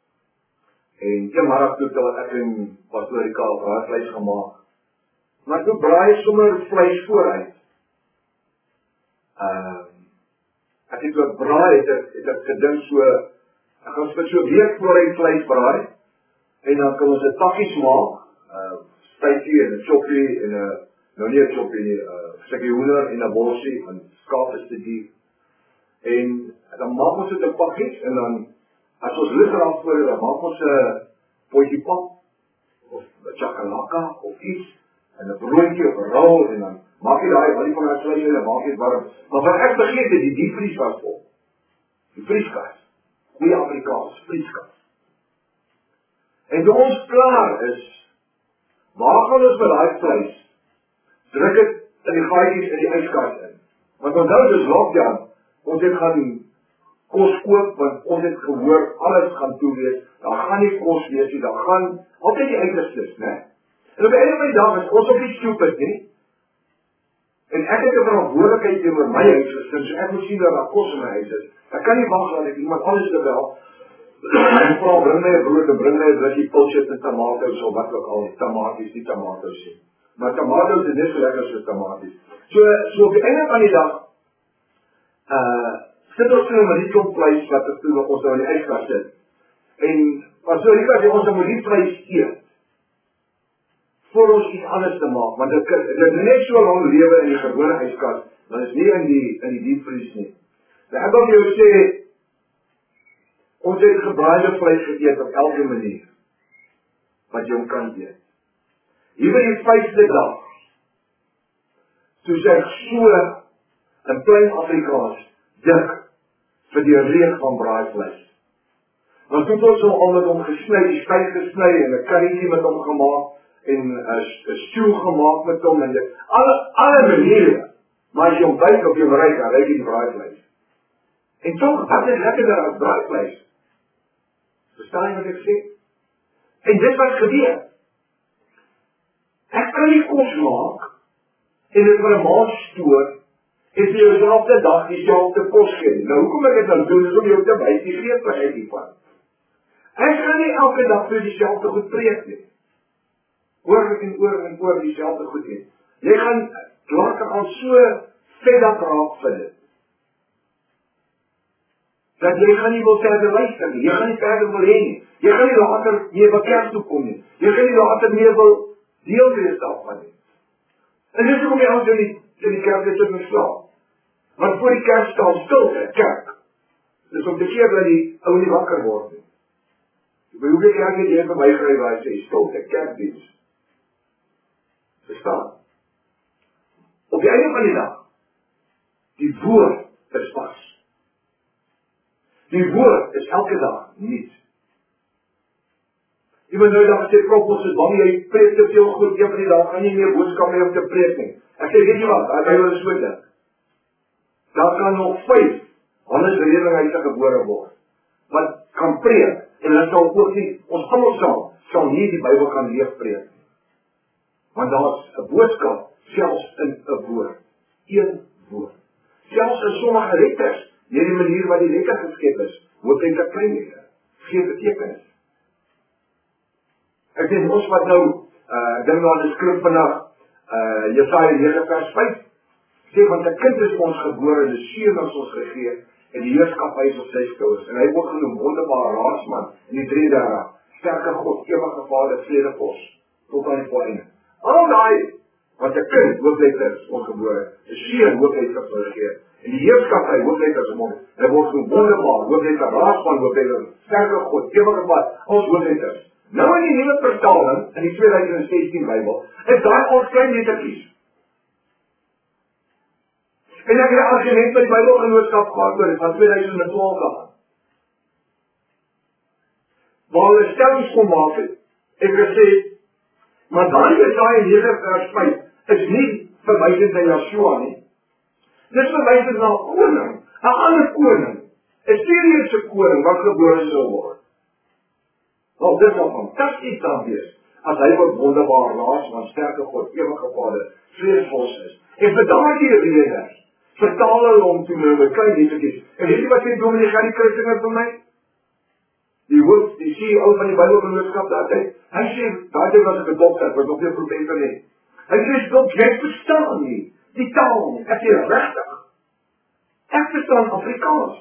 [SPEAKER 1] En eenmiddag toe het ek en pastoor Rika braaivleis gemaak. Maar toe braai sommer vleis vooruit. Uh, ek het wat braai, het ek, het ek gedink so, ek gaan vir so week vooruit vleis braai, en dan kan ons 'n takkies maak, uh, stytjie en 'n choppie, en 'n, nou nie 'n choppie nie, 'n uh, stukkie hoender en 'n borsie, en skaap is te dier. En dan maak ons dit 'n pakkies, en dan, as ons lig raak voor, dan maak ons 'n potjie pap, of 'n chakalaka, of iets, en 'n broodjie of 'n rol, en dan maak jy daai, al die van die vleis en dan maak jy het warm. Maar wat ek vergeet het, die diepvries was vol. Die vrieskas. Goeie Afrikaans, vrieskas. En toe ons klaar is, waar gaan ons met daai vleis? Druk het in die gaatjies in die yskas in. Want onthou dis lockdown, ons het gaan kos koop, want ons het gehoor, alles gaan toe wees, daar gaan nie kos wees nie, daar gaan altyd die uiterstes, né? En op die einde van die dag is ons ook nie stupid nie. En ek het 'n verantwoordelikheid teenoor my huisgesin, so ek moet sien dat daar kos in my huis is. Ek kan nie wag dat ek iemand anders te bel, en vra, bring my 'n brood, en bring my 'n rukkie pilsjes en tomatoes, of wat ook al, nie tomaties, nie tomatoes nie. Maar tomatoes is net so lekker soos tomaties. So, so op die einde van die dag, uh, sit ons nou met die klomp vleis, wat ek toe ons nou in die yskas sit. En, maar so, Rika sê, ons moet die vleis eet, voor ons iets anders te maak, want dit is net so lang lewe in die gewone yskas, dan is nie in die, in die diepvries nie. Nou ek wil jou sê, ons het gebraaide vleis geëet op elke manier, wat jy hom kan eet. Hier by die vyfde dag, soos ek so, in plain Afrikaans, dik, vir die reek van braaivleis. Want toe het ons al met hom gesny, die spyt gesny, en 'n currytjie met hom gemaak, en 'n stew gemaak met hom, en dit, alle, alle maniere, maar as jy hom buik op jou bereik, dan ruik jy die braaivleis. En toch, wat is lekkerder as braaivleis? Verstaan jy wat ek sê? En dit wat gebeur. Ek kan nie kos maak, en dit vir 'n maand stoor, en vir jou selfde dag dieselfde kos gee. Nou, hoekom ek dit dan doen, is om jou te wys, die greepigheid hiervan. Ek kan nie elke dag vir dieselfde goed preek nie. Oor en oor en oor dieselfde goed heen. Jy gaan later al so fed up raak vir dit. Dat jy gaan nie wil verder luister nie, jy gaan nie verder wil heen nie, jy gaan nie later meer by kerk toe kom nie, jy gaan nie later meer wil deel wees daarvan nie. En dit is hoekom jy ons in die, in die kerk sit en slaap. Want voor die kerk staan stilte, kerk. Dis om te keer dat die ou nie wakker word nie. By hoeveel kerk het jy vir my gery waar hy sê, stilte, kerkdiens. Verstaan? Op die einde van die dag, die woord is vas. Die woord is elke dag niet. Iemand nou dan sê, prof, ons is bang, jy preek te veel goed, een van die dag gaan nie meer boodskap mee om te preek nie. Ek sê, weet jy wat, ek wil eens goed dink. Daar kan nog vyf, anders redinghuise gebore word, wat kan preek, en dat sal ook nie, ons allemaal sal, sal nie die Bybel kan leeg preek. Want daar is 'n boodskap, selfs in 'n woord. Een woord. Selfs in sommige letters, nie die manier wat die letter geskep is, hoop en dat klein letter, geen betekenis. Ek denk ons wat nou, uh, ek denk nou aan die skrif vanaf, uh, Jesaja nege vers vyf, sê, want 'n kind is ons gebore, en 'n seun is ons gegee, en die heerskaphy is op sy skouers, en hy word genoem wonderbare raadsman, en die drie daar, sterke God, ewige Vader, vredevors, tot aan die volgende. Al daai, want 'n kind, hoofletters, ons gebore, 'n seun, hoofletters gegee, en die heerskaphy, hoofletters omhoog, hy word genoem wonderbare, hoofletters, raadsman, hoofletters, sterke God, ewige Vader, ons hoofletters. Nou in die nuwe vertaling, in die tweeduisend sestien Bybel, is daar al klein lettertjies. En ek het 'n argument met die Bybelgenootskap gehad oor dit van tweeduisend twaalf af. Waar hulle stellings kon maak het, ek gesê, maar daai Jesaja nege vers vyf is nie verwysend na Joshua nie. Dis verwysend na 'n koning, 'n ander koning, 'n Syriese koning wat gebore sou word. Nou, dit sal fantasties dan wees, as hy wat wonderbaar raadsman, sterke God, ewige Vader, vredevors is. En vir daardie rede, vertaal hulle hom toe met klein lettertjies. En weet jy wat sê Dominee Gary Christinger vir my? Die hoof, die C E O van die Bybelgenootskap daardie. Hy sê, daardie was ek 'n dokter, wat nog nie 'n professor nie. Hy sê, "Dok, jy verstaan nie die taal nie." Ek sê, "Regtig? Ek verstaan Afrikaans.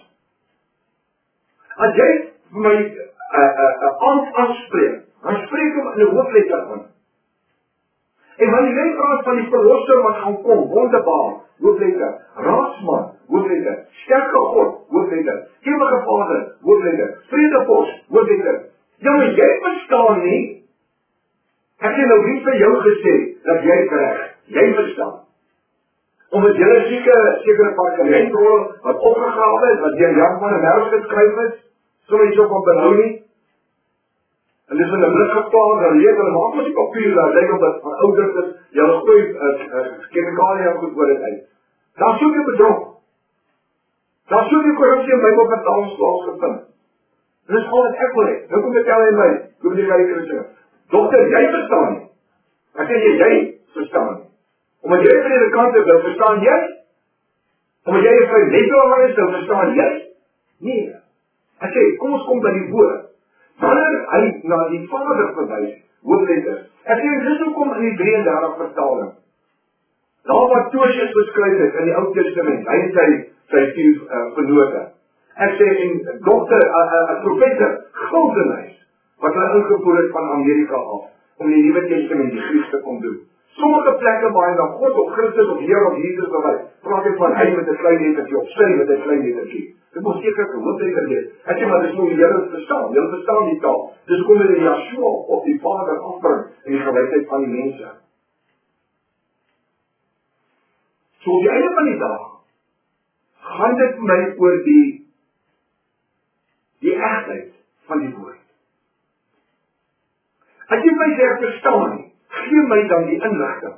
[SPEAKER 1] As jy vir my 'n 'n aand aanspreek, dan spreek hom in 'n hoofletter aan. En wanneer jy praat van die verlosser wat gaan kom, wonderbaar, hoofletter, raadsman, hoofletter, sterke God, hoofletter, ewige Vader, hoofletter, vredepos, hoofletter. Ja, maar jy verstaan nie. Ek het nou nie vir jou gesê dat jy reg, jy verstaan. Omdat jy sekere sekere parlementrol wat opgegrawe is, wat deur Jan van der Merwe geskryf is, so iets op benhou nie. En dis in 'n blik geplaas, dan leer hulle maak met die papier daar, lyk op dat van ouders is, jy gooi chemikalie goed oor dit uit. Daar soek jy bedrog. Daar soek jy korrupsie in Bybelvertalings plaasgevind. Dis al wat ek wil hê. Nou kom jy tel in my, kom jy by die Christen. Dokter, jy verstaan nie. Ek sê jy, jy verstaan nie. Omdat jy van die kant is, dan verstaan jy. Omdat jy vir netelaar is, dan verstaan jy. Nee. Ek sê, kom ons kom by die woord. Wanneer hy na die Vader verwys, hoofletter. Ek sê, dis hoekom in die drie en dertig vertaling. Daar wat Tosius beskryf het in die Ou Testament, hy het sy sy vier uh, vernote. Ek sê, en dokter, 'n uh, uh, professor, Guldenhuis, wat hulle ingevoer het van Amerika af, om die Nuwe Testament die Grieks te kom doen. Sommige plekke waar hy na God of Christus of Heer of Jesus bewys, praat hy van hy met 'n klein lettertjie of sy met 'n klein lettertjie. Dit moet seker 'n hoofletter wees. Ek sê maar dis hoe die Here verstaan. Jy verstaan die taal. Dis kom hulle Yeshua op die Vader afbring in die gewysheid van die mense. So op die einde van die dag gaan dit my oor die die egtheid van die woord. As jy my sê verstaan nie, gee my dan die inligting.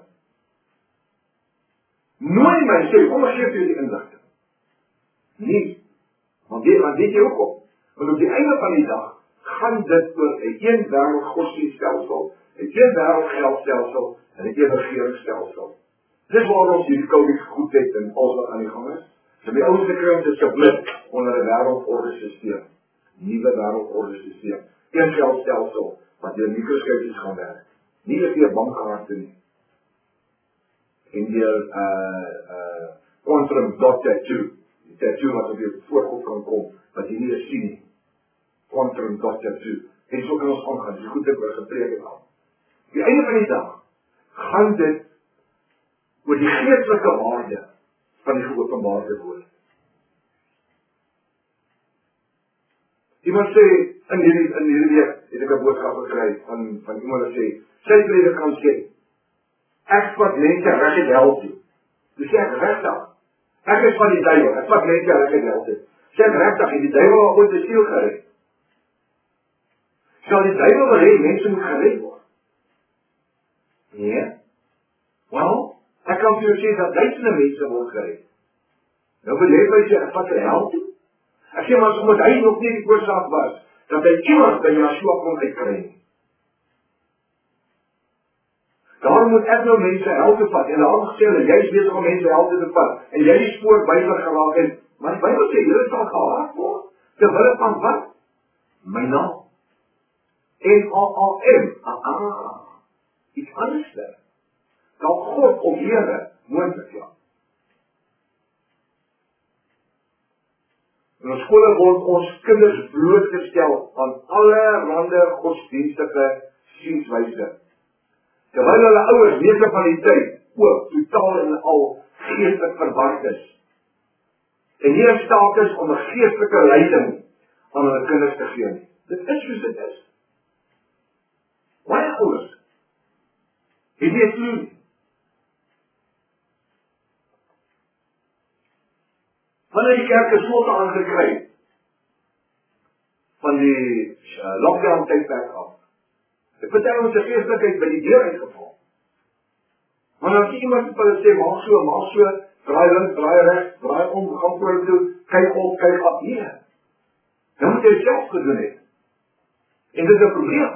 [SPEAKER 1] Nooi my sê, kom ons gee vir die inligting. Nie. Want dit want dit jy ook op. Want op die einde van die dag gaan dit oor 'n een wêreld godsdienststelsel, 'n een wêreld geldstelsel en 'n een regeringsstelsel. Dis waar ons hierdie COVID goed het en alles wat aan die gang is. So die ouste kring is geblik onder 'n wêreldorde-stelsel. Nuwe wêreldorde-stelsel. Een geldstelsel wat deur mikroskopies gaan werk. Nie deur bankkaarte nie. En deur uh uh quantum dot tattoo. Die tattoo wat op jou voorkop kan kom, wat jy nie eens sien nie. Quantum dot tattoo. En so kan ons aangaan, die goed het oor gepreek het al. Die einde van die dag gaan dit oor die geestelike waarde van die geopenbaarde woord. Iemand sê, in hierdie, in hierdie week, het ek 'n boodskap gekry van, van iemand wat sê, sy brede kan sê, ek vat mense reg in hel toe. Dis sê ek regtig. Ek is van die duiwel, ek vat mense reg in hel toe. Sê ek regtig, die duiwel wil ooit die siel gered. Sal die duiwel wil hê, mense moet gered word? Nee. Wel, ek kan vir jou sê, dat duisende mense word gered. Nou wil jy my sê, ek vat in hel toe? Ek sê, maar omdat hy nog nie die oorsaak was, dat hy iemand by Yeshua kon uitkry nie. Daarom moet ek nou mense hel te vat, en daarom gesê hulle, jy is bezig om mense hel te vat, en jy die spoor Bybel geraak het, maar die Bybel sê, jy sal gehaak word, terwille van wat? My naam. N A A M, ah, iets anders daar. Dan God of Here, moontlik ja. In ons skole word ons kinders blootgestel aan allerhande godsdienstige sienswyse. Terwyl hulle ouers meeste van die tyd ook totaal en al geestelik verward is. En nie in staat is om 'n geestelike leiding aan hulle kinders te gee nie. Dit is soos dit is. Baie ouers het nie 'n klou nie. Wanneer die kerk 'n slotte aangekry van die uh, lockdown tydperk af. Ek vertel ons die geestelikheid by die deur uitgeval. Maar as iemand vir hulle sê, maak so, maak so, draai links, draai regs, draai om, gaan vorentoe, kyk op, kyk af, nee. Dan moet jy self gedoen het. En dit is 'n probleem.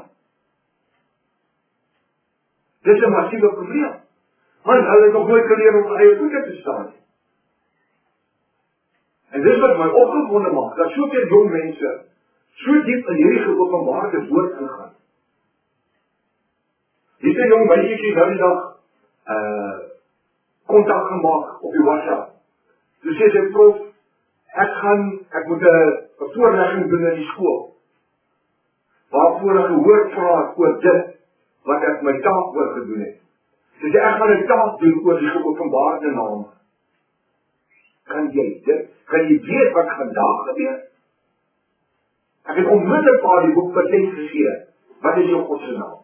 [SPEAKER 1] Dit is 'n massiewe probleem. Want hulle het nog nooit geleer om eie voete te staan. En dit wat my opgewonde maak, dat soveel jong mense so diep in hierdie geopenbaarde woord ingaan. Hier is 'n jong meisietjie nou die dag uh kontak gemaak op die WhatsApp. Toe sê sy, prof, ek gaan, ek moet 'n voorlegging doen in die skool. Waarvoor ek gehoor vra oor dit, wat ek my taak oor gedoen het. Sy sê, ek gaan 'n taak doen oor die geopenbaarde name. Kan jy dit? Kan jy weet wat vandag gebeur? Ek het onmiddellik vir die boek patent gegee. Wat is jou God se naam?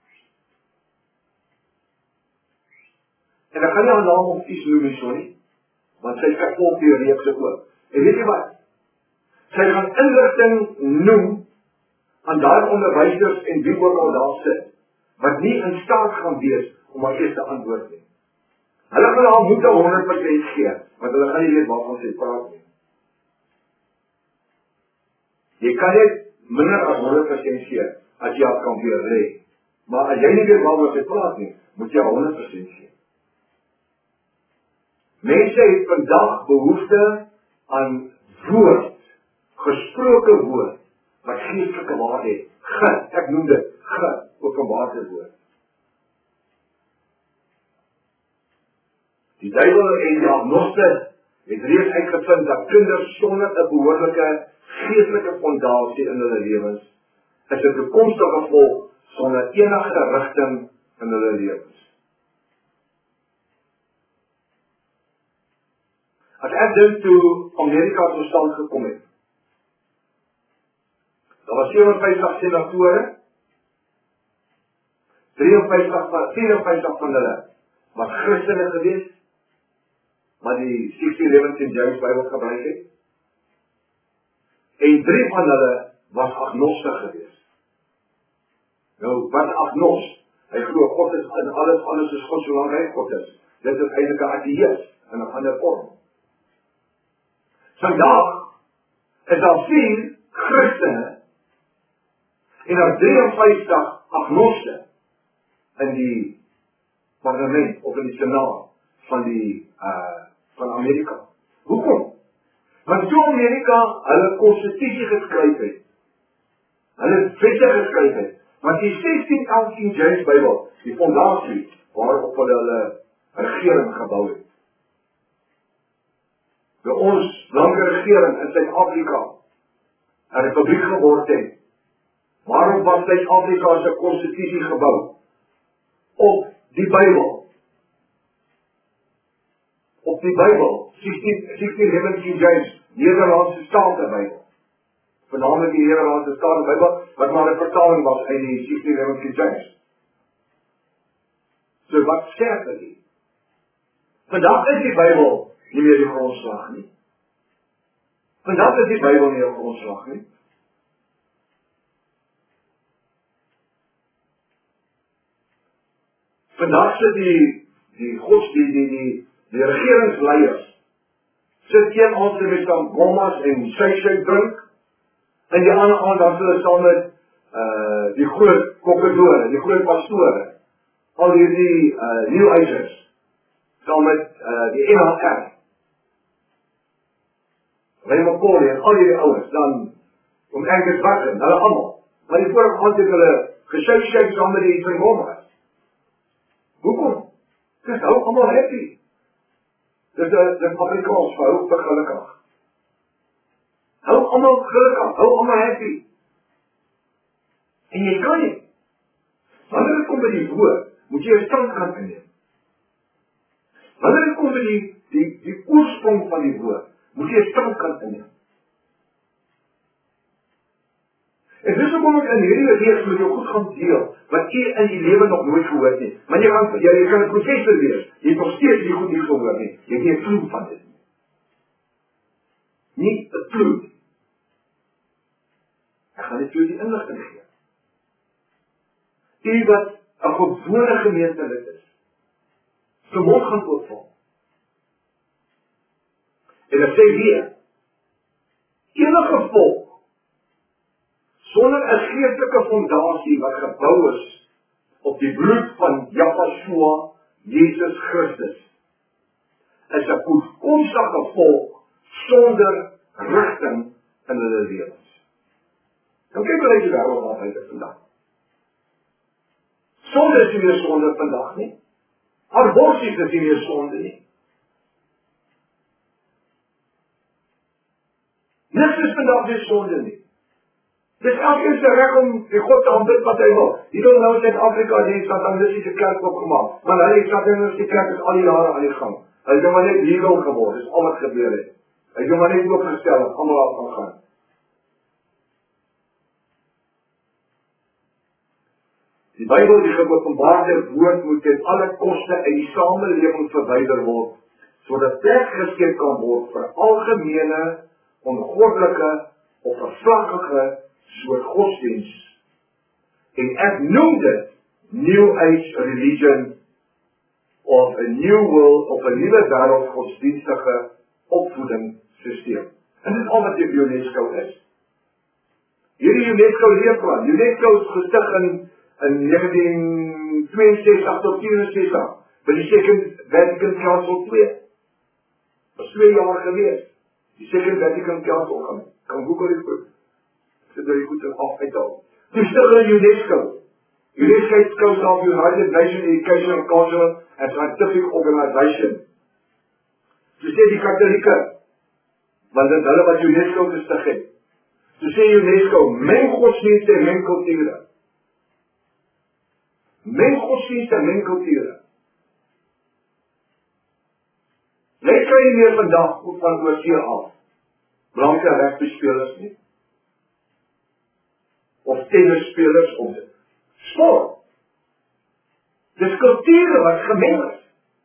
[SPEAKER 1] En ek gaan nie haar naam of iets noem nie, so nie, want sy vervolg die reekse ook. En weet jy wat? Sy gaan inligting noem aan daai onderwysers en wie ook al daar sit, wat nie in staat gaan wees om haar eerste antwoord nie. Hulle gaan haar moet honderd persent gee, want hulle gaan nie weet waarvan sy praat nie. Jy kan net minder as honderd persent gee, as jy haar kan weer lê. Maar as jy nie weet waarvan sy praat nie, moet jy honderd persent gee. Mense het vandag behoefte aan woord, gesproke woord, wat geestelike waarde het. Ge, ek noem dit, ge, openbaarde woord. Die duiwel en die agnoste het reeds uitgevind dat kinders sonder 'n behoorlike geestelike fondasie in hulle lewens is 'n toekomstige volk sonder enige rigting in hulle lewens. As ek dink toe Amerika tot stand gekom het, daar was vyf en vyftig senatore, vyf en vyftig van, vyf en vyftig van hulle was Christene geweest, wat die sixteen eleven King James Bybel gebruik het, en drie van hulle was agnoste geweest. Nou, wat agnost? Hy glo God is in alles, alles is God solank hy God is. Dit is eintlik 'n ateïs in 'n ander vorm. Vandag is daar vier Christene en daar drie en vyftig agnoste in die parlement of in die senaat van die uh, van Amerika. Hoekom? Want toe Amerika hulle konstitusie geskryf het, hulle wette geskryf het, want die sixteen eleven King James Bybel, die fondasie waarop hulle hulle regering gebou het. By ons blanke regering in Suid-Afrika 'n republiek geword het. Waarom was Suid-Afrika se konstitusie gebou? Op die Bybel. Op die Bybel, sixteen eleven King James, Nederlandse Statenbybel. Voornamelijk die Nederlandse Statenbybel, wat maar 'n vertaling was uit die sixteen eleven King James. So wat sê dit? Vandag is die Bybel nie meer die grondslag nie. Vandag is die Bybel nie die grondslag nie. Vandag sit die die gods die die die die regeringsleiers sit een aand met dan gommas en sy-sy drink, en die ander aand dan hulle saam met uh, die groot kokkedore, die groot pastore, al hierdie uh, nieuwysers, saam met uh, die N H R, Raymond Corey en al hierdie ouens, dan om Angus Watson, hulle allemaal, maar die vorige aand het hulle gesy-sy saam met die Van Gommas. Hoekom? Dis hou allemaal happy. Dis is Afrikaans, hou vir gelukkig. Hou allemaal gelukkig, hou allemaal happy. En jy kan nie. Wanneer het kom by die woord, moet jy 'n stand gaan inneem. Wanneer het kom by die, die, die oorsprong van die woord, moet jy 'n stand gaan inneem. En dis hoekom ek in hierdie reeks met jou goed gaan deel, wat jy in die lewe nog nooit gehoord nie. Maar jy kan, jy, jy kan 'n professor wees, jy het nog steeds nie goed nie gehoord nie. Jy het nie 'n klou van dit nie. Nie 'n klou. Ek gaan net jou die inligting gee. U wat 'n gewone gemeentelid is, se mond gaan oopval. En ek sê weer, enige volk sonder 'n geestelike fondasie wat gebou is op die bloed van Yahshua, Jesus Christus, is 'n toekomstige volk sonder rigting in hulle lewens. Nou kyk hoe lyk die wêreld daar buite vandag. Sonde is nie meer sonde vandag nie. Aborsies is nie meer sonde nie. Niks is vandag meer sonde nie. Dis elkeen se reg om die God te aanbid wat hy wil. Jy wil nou in Suid-Afrika die satanistiese kerk opgemaak, maar hulle die satanistiese kerk is al die jare aan die gang. Hy het nou maar net legal geword, dis al wat gebeur het. Hy het nou maar net oopgestel en almal af gaan gaan. Die Bybel, die geopenbaarde woord, moet ten alle koste uit die samelewing verwyder word, sodat plek geskep kan word vir algemene, ongoddelike of vervlakkige soort godsdienst. En ek noem dit New Age Religion of 'n New World of 'n nuwe wêreld godsdienstige opvoedingssysteem. En dit is al wat die UNESCO is. Hierdie UNESCO leerplan, UNESCO is gestig in in negentien tweeënsestig tot vierensestig by die Second Vatican Council twee. Was twee jaar gewees. Die Second Vatican Council gaan, kan Google dit goed. Sit daar die goed in af uithaal. Toe stig hulle UNESCO. UNESCO of United Nations Educational, Cultural and Scientific Organization. Toe sê die Katholieke, want dit hulle wat UNESCO gestig het. Toe sê UNESCO, meng godsdienste en meng kulture. Meng godsdienste en meng kulture. Jy kry nie meer vandag van oorsee af blanke rugbyspelers nie. Of tennisspelers of sport. Dis kulture wat gemeng is.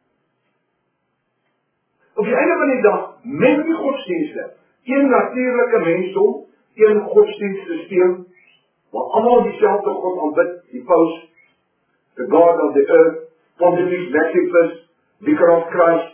[SPEAKER 1] Op die einde van die dag meng die godsdienste. Een natuurlike mensdom, een godsdienstsysteem, waar almal dieselfde God aanbid, die paus, the God of the earth, Pontifex Maximus, Vicar of Christ.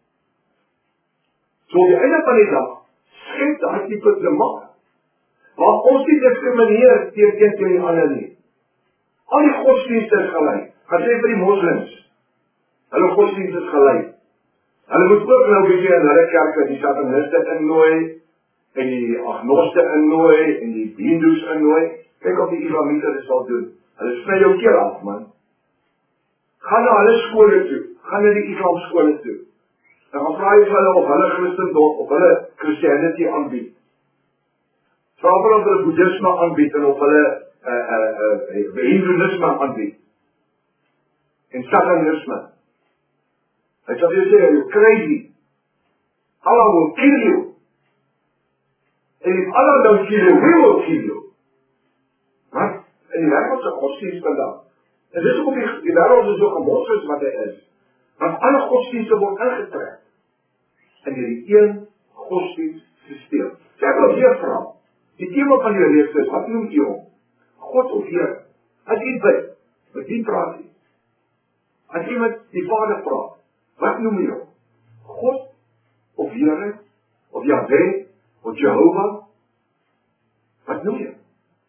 [SPEAKER 1] So op die einde van die dag skep daai tipe klimaat, waar ons nie diskrimineer teen teen die ander nie. Al die godsdienste is gelyk. Gaan sê vir die moslims, hulle godsdienst is gelyk. Hulle moet ook nou bietjie in hulle kerke die sataniste innooi, en die agnoste innooi, en die hindoes innooi. Kyk of die Islamite dit sal doen. Hulle sny jou keer af, man. Gaan na hulle skole toe, gaan na die Islam skole toe. Dan gaan vra jy vir hulle of hulle Christendom, of hulle Christianity aanbied. Vra vir of hulle Boeddhisme aanbied, en of hulle uh, uh, uh, Hindoeïsme aanbied. En Satanisme. Hy sal jy sê, you're crazy. Allah will kill you. And if Allah don't kill you, we will kill you. Wat? En die wêreld se godsdienst vandag. En dis ook die, die wêreld is so gemors is wat hy is. Want alle godsdienste word ingetrek in die een godsdienstsysteem. So ek wil weer vra, die tema van die reeks is, wat noem jy hom? God of Here? As jy bid, met wie praat jy? As jy met die Vader praat, wat noem jy hom? God of Here? Of Yahweh? Of Jehovah? Wat noem jy?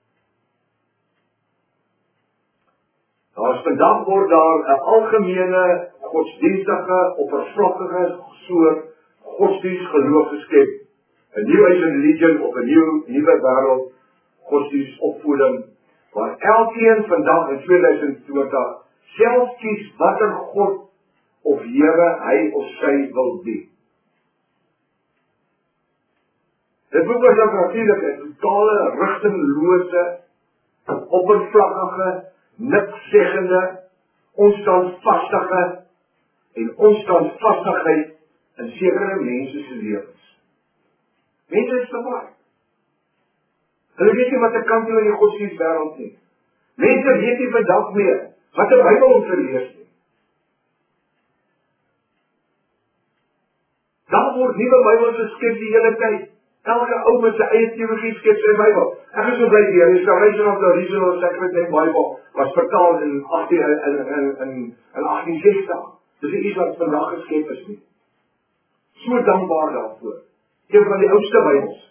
[SPEAKER 1] As vandag word daar 'n algemene godsdienstige, oppervlakkige soort godsdienstgeloof geskep. 'n New Age Religion of 'n nuwe nuwe wêreld godsdienstopvoeding, waar elkeen vandag in tweeduisend twintig self kies watter God of Here hy of sy wil dien. Dit moet ook natuurlik 'n totale rigtinglose, oppervlakkige, nikszeggende, onstandvastige en onstandvastigheid in sekere mense se lewens. Mense is verward. Hulle weet nie wat er kan doen in die godsdienstwêreld nie. Mense weet nie vandag meer wat die Bybel om te lees nie. Daar word nuwe Bybels geskep die hele tyd. Elke ou met sy eie teologie skep sy Bybel. Ek is so bly die Restoration of the Original Sacred Name Bible was vertaal in agtien in in in in agtien sestig. Dis nie iets wat vandag geskep is nie. So dankbaar daarvoor. Een van die oudste Bybels.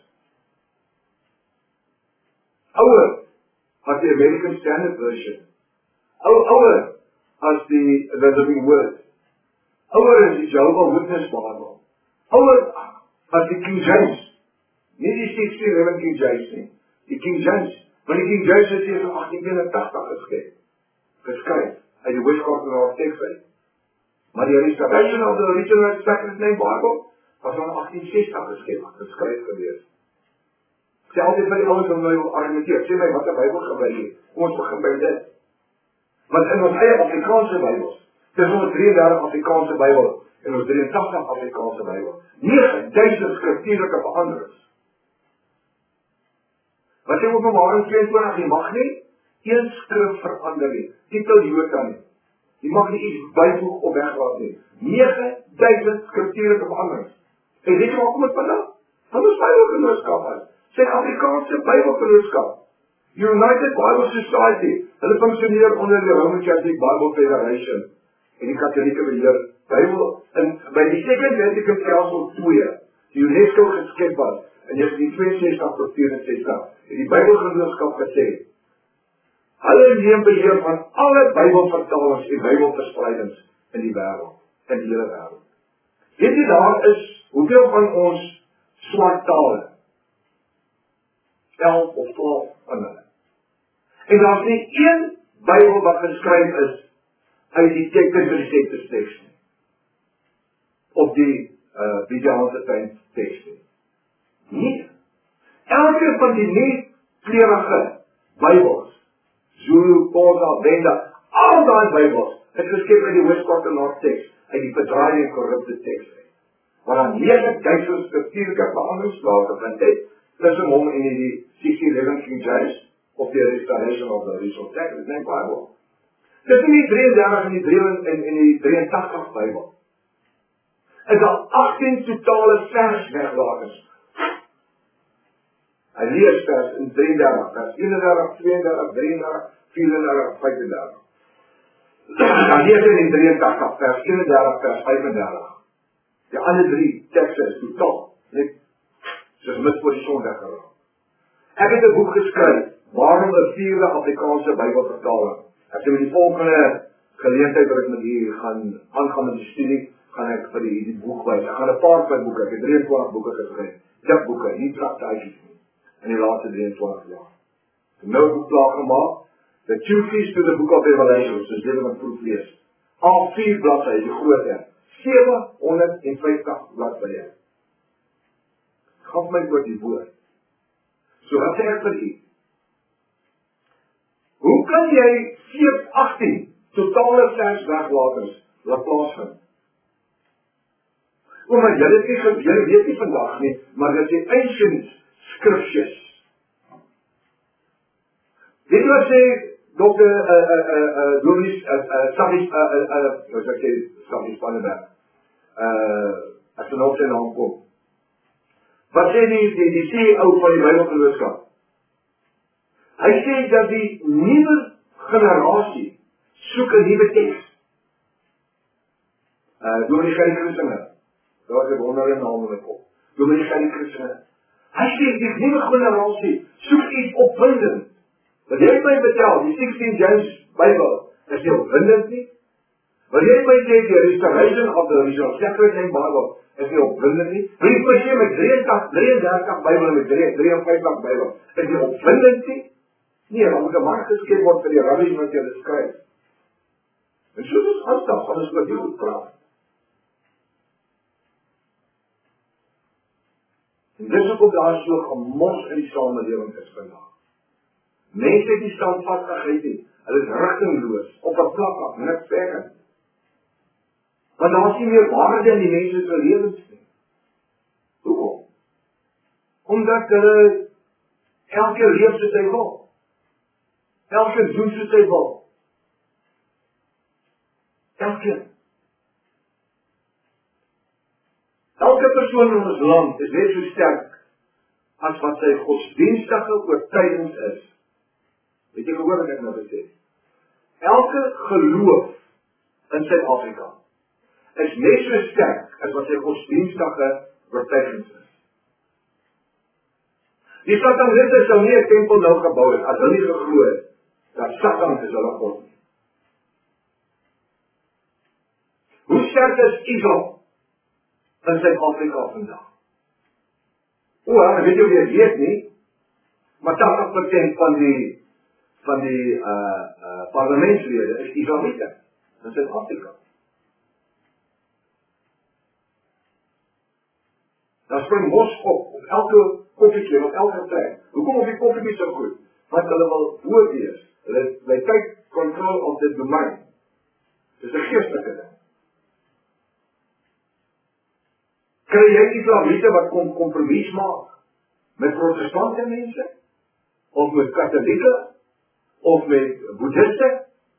[SPEAKER 1] Ouer as die American Standard Version. Ou ouer as die The Living Word. Ouer as die Jehovah Witness Bible. Ouer as die King James. Nie die sixteen eleven King James nie. Die King James, Want die King James is in agtien eenentachtig geskryf, geskryf, uit die West-Cornwall teks uit. Maar die Restoration of the Original Sacred Name Bible was in agtien sestig geskryf, geskryf gewees. Ek sê altyd vir die ouens om nou argumenteer, sê my wat 'n Bybel gebruik jy, kom ons begin by dit. Want in ons eie Afrikaanse Bybels, dis ons drieëndertig Afrikaanse Bybel, en ons drieëntachtig Afrikaanse Bybel, nege duisend skriftuurlike veranderings. Wat sê Openbaring tweeëntwintig, jy mag nie een skrif verander nie, titel jota nie. Jy mag nie iets byvoeg of weglaat nie. nege duisend skriftuurlike veranderings. En weet jy waar kom het vandaan? Van ons Bybelgenootskap uit. Sy Afrikaanse Bybelgenootskap. United Bible Society. Hulle funksioneer onder die Roman Catholic Bible Federation. En die katholieke beheer Bybel. En by die Second Vatican Council twee, die UNESCO geskep was, in negentien tweeënsestig tot vierensestig, het die Bybelgenootskap gesê, hulle neem beheer van alle Bybelvertalings en Bybelverspreidings in die wêreld, in die hele wêreld. Weet jy, daar is, hoeveel van ons swart tale? elf of twaalf van hulle. En daar is nie een Bybel wat geskryf is uit die Textus Receptus teks nie. Of die uh, Byzantine teks nie. Nee. Elke van die nie kleurige Bybels, Zulu, Xhosa, Venda, al daai Bybels, is geskep uit die West-Cornwall teks, uit die verdraaide en korrupte teks. Waar dan nege duisend skriftuurlike veranderings plaasgevind het, tussen hom en die sixteen eleven King James, of die Restoration of the Original Sacred Name Bible. Tussen die drieëndertig en die drieëntachtig en die drieëntachtig Bybel, is daar agttien totale versweglatings. Hy lees vers in drieëndertig, vers eenendertig, tweeëndertig, drieëndertig, vierendertig, vyfendertig. Dan lees hy in drieëntachtig, vers eenendertig, vers vyfendertig. Die ander drie tekste is totaal, net soos mis voor die son weggeraak. Ek het 'n boek geskryf, waarom 'n vierde Afrikaanse Bybelvertaling. Ek sê met die volgende geleentheid wat ek met hier gaan aangaan met die studie, gaan ek vir die, die boek wys. Ek gaan 'n paar van boeke, ek het drieëntwintig boeke geskryf, dik boeke, nie traktaatjies nie, in die laaste drieëntwintig jaar. Ek het nou 'n boek klaar gemaak, The Two Keys to the Book of Revelation, soos dit wat proef lees. Al vier bladsye, die groot een, sewenhonderdvyftig bladsye. Gaf my oor die woord. So wat sê ek vir u? Hoe kan jy agttien totale versweglatings laat plaasvind? O, maar julle het julle weet nie vandag nie, maar dit is ancient scriptures. Weet jy wat sê dokter Doris Sabis, wat ek sê, Sabis Pannenberg, as hy nou op sy naam kom. Wat sê die, die, die C E O van die Bybelgenootskap? Hy sê dat die nuwe generasie soek 'n nuwe teks. Uh, door die Gerrie Christinger. Daar is 'n wonderlike naam in my kop. Door die Gerrie Christinger. Hy sê die nuwe generasie soek iets opwindend. Wat jy my vertel, die sixteen James Bybel, is nie opwindend nie. Wat jy my sê, die Restoration of the Original Sacred Name Bible, is nie opwindend nie. Wil jy my sê met drieëndertig Bybel en met drieënvyftig Bybel, is nie opwindend nie? Nee, dan moet 'n man geskep word vir die rabbies wat jy skryf. En so is aanstap van ons wat jy moet praat. En dis ook op daar so gemors in die samelewing is vandag. Mense het die standvastigheid nie, hulle is rigtingloos, op 'n plek af, niks weggend. Want daar is nie meer waarde in die mense se lewens nie. Hoekom? Omdat hulle elke leef soos hy wil. Elke doen soos hy wil. Elke. Elke persoon in ons land is net so sterk as wat sy godsdienstige oortuigings is. Weet jy gehoor wat ek nou gesê? Elke geloof in Suid-Afrika is net so sterk as wat sy godsdienstige oortuigings is. Die Sataniste sou nie 'n tempel nou gebou het as hulle nie geglo het dat Satan is hulle God nie. Hoe sterk is Israel in Suid-Afrika vandag? O, weet jy wie weet nie? Maar tachtig persent van die van die uh, uh, parlementslede is Israeliete in Suid-Afrika. Dan spring mos op, op elke koffietjie, op elke plek. Hoekom op die koffietjie so goed? Want hulle wil woord wees. Hulle, hulle kyk control op dit domein. Dis 'n geestelike ding. Kry jy Israeliete wat kom kompromis maak met protestante mense? Of met katholieke? Of met boeddhiste?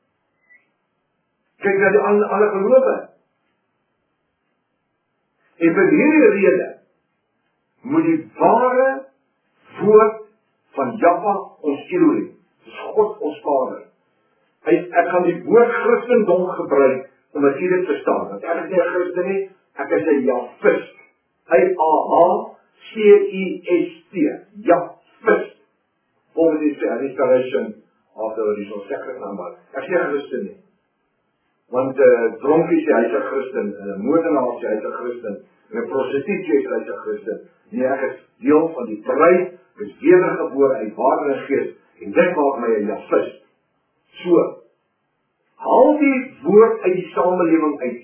[SPEAKER 1] Kyk na die ander, ander gelowe. En vir hierdie rede moet die ware woord van Jahwe ons Elohim, dis God ons Vader. Hy, ek gaan die woord Christendom gebruik om dit hier te verstaan. Want ek is nie 'n Christen nie, ek is 'n Jahwist. Y A H C I S T. Jahwist. Volgens die restoration of the original sacred number. Ek is nie 'n Christen nie. Want uh, dronkie sê hy is 'n Christen, en 'n moordenaar sê hy is 'n Christen, en 'n prostituut sê hy is 'n Christen. Nee, ek is deel van die bruid, ek is wedergebore uit water en gees, en dit maak my 'n Jahwist. So, haal die woord uit die samelewing uit.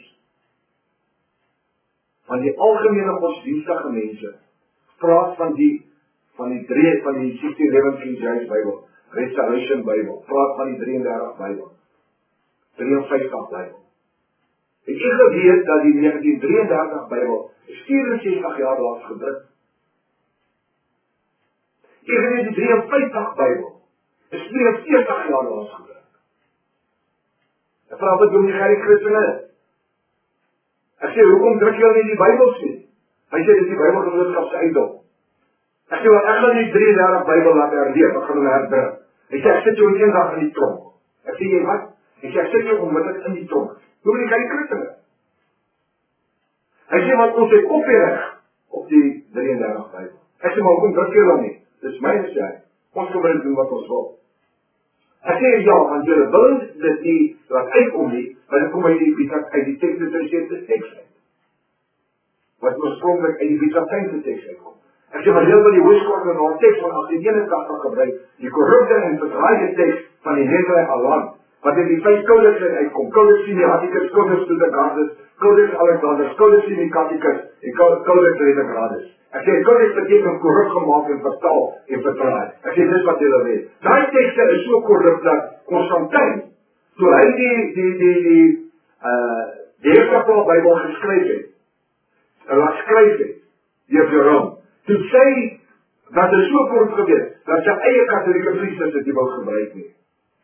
[SPEAKER 1] Van die algemene godsdienstige mense, praat van die van die drie van die sixteen eleven King James Bible, Restoration Bible, praat van die drieëndertig Bible, drieënvyftig Bible. Het jy geweet dat die negentien drieëndertig Bible is vierensestig jaar laas gedruk? Jy geweet die drieënvyftig Bible is tweeënveertig jaar laas gedruk. Ek vraag wat doen die Gerrie Christene? Ek sê, hoekom druk jy nie die Bybels nie? Hy sê, dis die Bybelgenootskap se eiendom. Ek sê, wat ek gaan die drieëndertig Bybel laat herleef, ek gaan hom herbring. Hy sê, ek sit jou een dag in die tronk. Ek sê, jy wat? Hy sê, ek sit jou onmiddellik in die tronk. Hoe die Gerrie Christene? Hy sê, want ons het kopierig op die drieëndertig Bybel. Ek sê, maar hoekom druk jy dan nie? Dis my sê hy. Ons kom in doen wat ons wil. Ek sê, ja, want julle wil dit nie wat uitkom nie, want dan kom uit die uit die tekst teks uit. Wat oorspronklik uit die Byzantynse teks uitkom. Ek sê, maar heel wil die hoogskoordenaar teks van agtien eenentachtig gebruik, die korrupte en verdraaide teks van die Hebreë Aland, wat in die vyf codex uitkom, codex Sinaiticus, codex Tudegardus, codex Alexander, codex Sinaiticus en codex Redegradus. Ek sê, codex beteken korrupt gemaak en vertaal en verdraai. Ek sê, dis wat julle weet. Daai tekste is so korrupt dat Constantijn, toe hy die die die die uh die Hebreë Bybel geskryf het, en laat skryf het, deur Jerome, toe sê dat hy so korrupt gewees, dat sy eie katholieke priesters dit nie wil gebruik nie.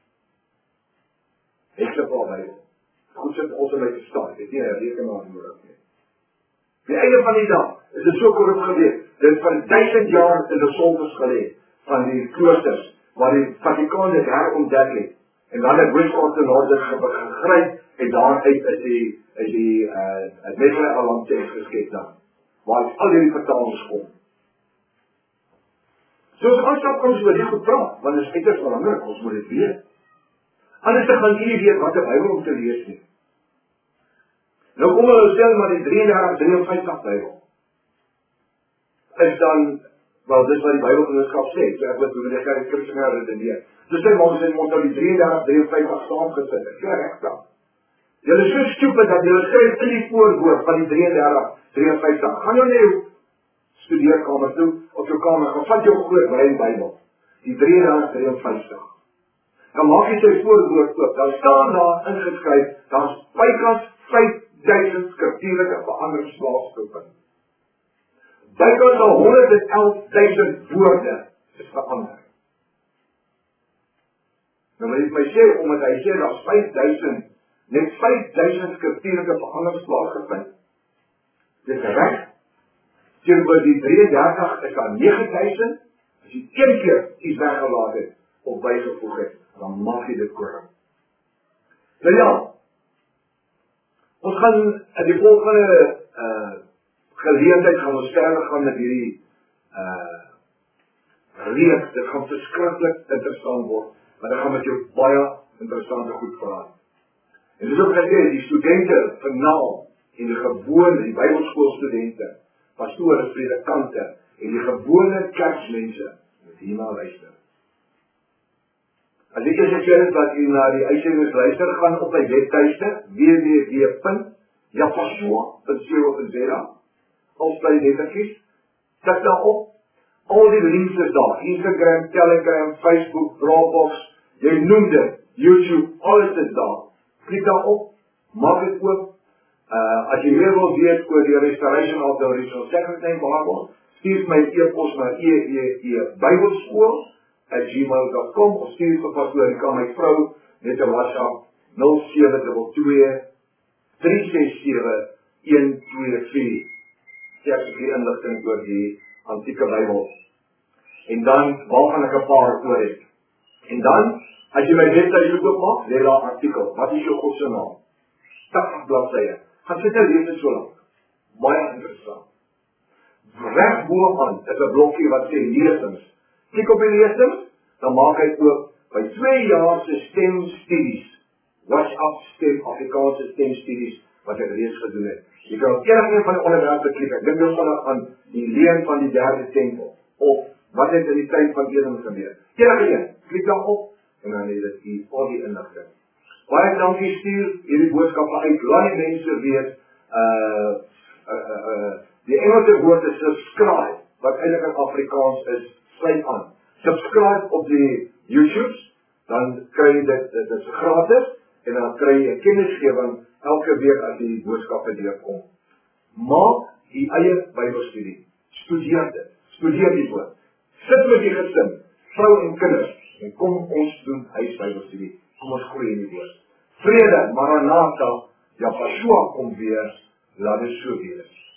[SPEAKER 1] Hebreë Bybel. Goed sit ons om uit te staan, dit nie 'n rekenaar nodig nie. Die einde van die dag is dit so korrupt gewees, dit is van duisend jaar in die soldes gelê, van die kloosters, waar die Vatikaan dit herontdek het, en dan het Wisconsin dit gegryp, en daaruit is die, is die, uh, het Hebreë Aland teks geskep dan, waar al die vertalings kom. So as aanstap kom ons oor die goed praat, want dit is uiters belangrik, ons moet dit weet. Anders dan gaan jy weet wat die Bybel om te lees nie. Nou kom hulle stel maar die drieëndertig drieënvyftig Bybel. Is dan, wel dis wat die Bybelgenootskap sê, so ek wat doen ek die Christene redeneer. So sê maar ons het ons al die drieëndertig drieënvyftig saamgesit, ek sê regtig. Julle is so stupid dat julle skryf in die voorwoord van die drieëndertig drieënvyftig. Gaan jou nie jou studeerkamer toe, of jou kamer, gaan vat jou groot bruin Bybel, die drieëndertig drieënvyftig. Dan maak jy sy voorwoord oop, dan staan daar ingeskryf, dan is bykans vyfduisend skriftuurlike veranderingsplaasgroepe. Bykans al honderdselfduisend woorde is verander. Nou wil jy my sê, omdat hy sê, daar is vyfduisend, net vyfduisend skriftuurlike veranderingsplaas plaasgevind. Dit is reg. Teenoor die drieëndertig is daar nege duisend, as jy een keer iets weggelaat het, of bygevoeg het, dan mag jy dit korrek. Nou ja, ons gaan in die volgende uh, geleentheid gaan ons verder gaan met hierdie uh, reeks, dit gaan verskriklik interessant word, maar dit gaan met jou baie interessante goed praat. En dis ook gesê, die studente vanaal, en die gewone, die Bybelskoolstudente, pastore, predikante, en die gewone kerksmense, hierna luister. As ek eers keer is dat jy na die uitsendings luister, gaan op my webtuiste w w w punt japashua punt co punt za al sy lettertjies, tik daar op, al die links is daar, Instagram, Telegram, Facebook, Dropbox, jy noem dit, YouTube, alles is daar, klik daar op, maak dit oop, uh, as jy meer wil weet oor die Restoration of the Original Second Name Bible, stuur my e-pos na e e e bybelskool at gmail dot com of stuur vir pastoor Erika, my vrou, net 'n WhatsApp nul sewe twee twee drie ses sewe een twee vier. Sê ek die inligting oor die antieke Bybel. En dan, waarvan ek 'n paar oor het. En dan, as jy my webtuiste oopmaak, lê daar 'n artikel. Wat is jou God se naam? tachtig bladsye. Gaan sit en lees dit so lank. Baie interessant. Reg bovenaan is 'n blokkie wat sê lesings. Klik op die lesings, dan maak hy oop by twee jaar se stemstudies. WhatsApp stem, Afrikaanse stemstudies wat ek reeds gedoen het. Jy kan op enige van die onderwerpe klik. Ek dink ons gaan aan die leen van die derde tempel of wat het in die tyd van Eden gebeur. Enige een, klik daarop en dan het dit hier al die inligting. Baie dankie, stuur hierdie boodskappe uit. Laat die mense weet, uh, uh, uh, uh, die Engelse woord is subscribe, wat eintlik in Afrikaans is, sluit aan. Subscribe op die YouTube, dan kry jy dit, dit is gratis, en dan kry jy 'n kennisgewing elke week as die boodskappe deurkom. Maak die eie Bybelstudie. Studeer dit. Studeer die woord. Sit met die gesin, vrou en kinders, en kom ons doen huisbybelstudie. Kom ons groei in die woord. Vrede, Maranatha, Japashua kom weer, laat dit so wees.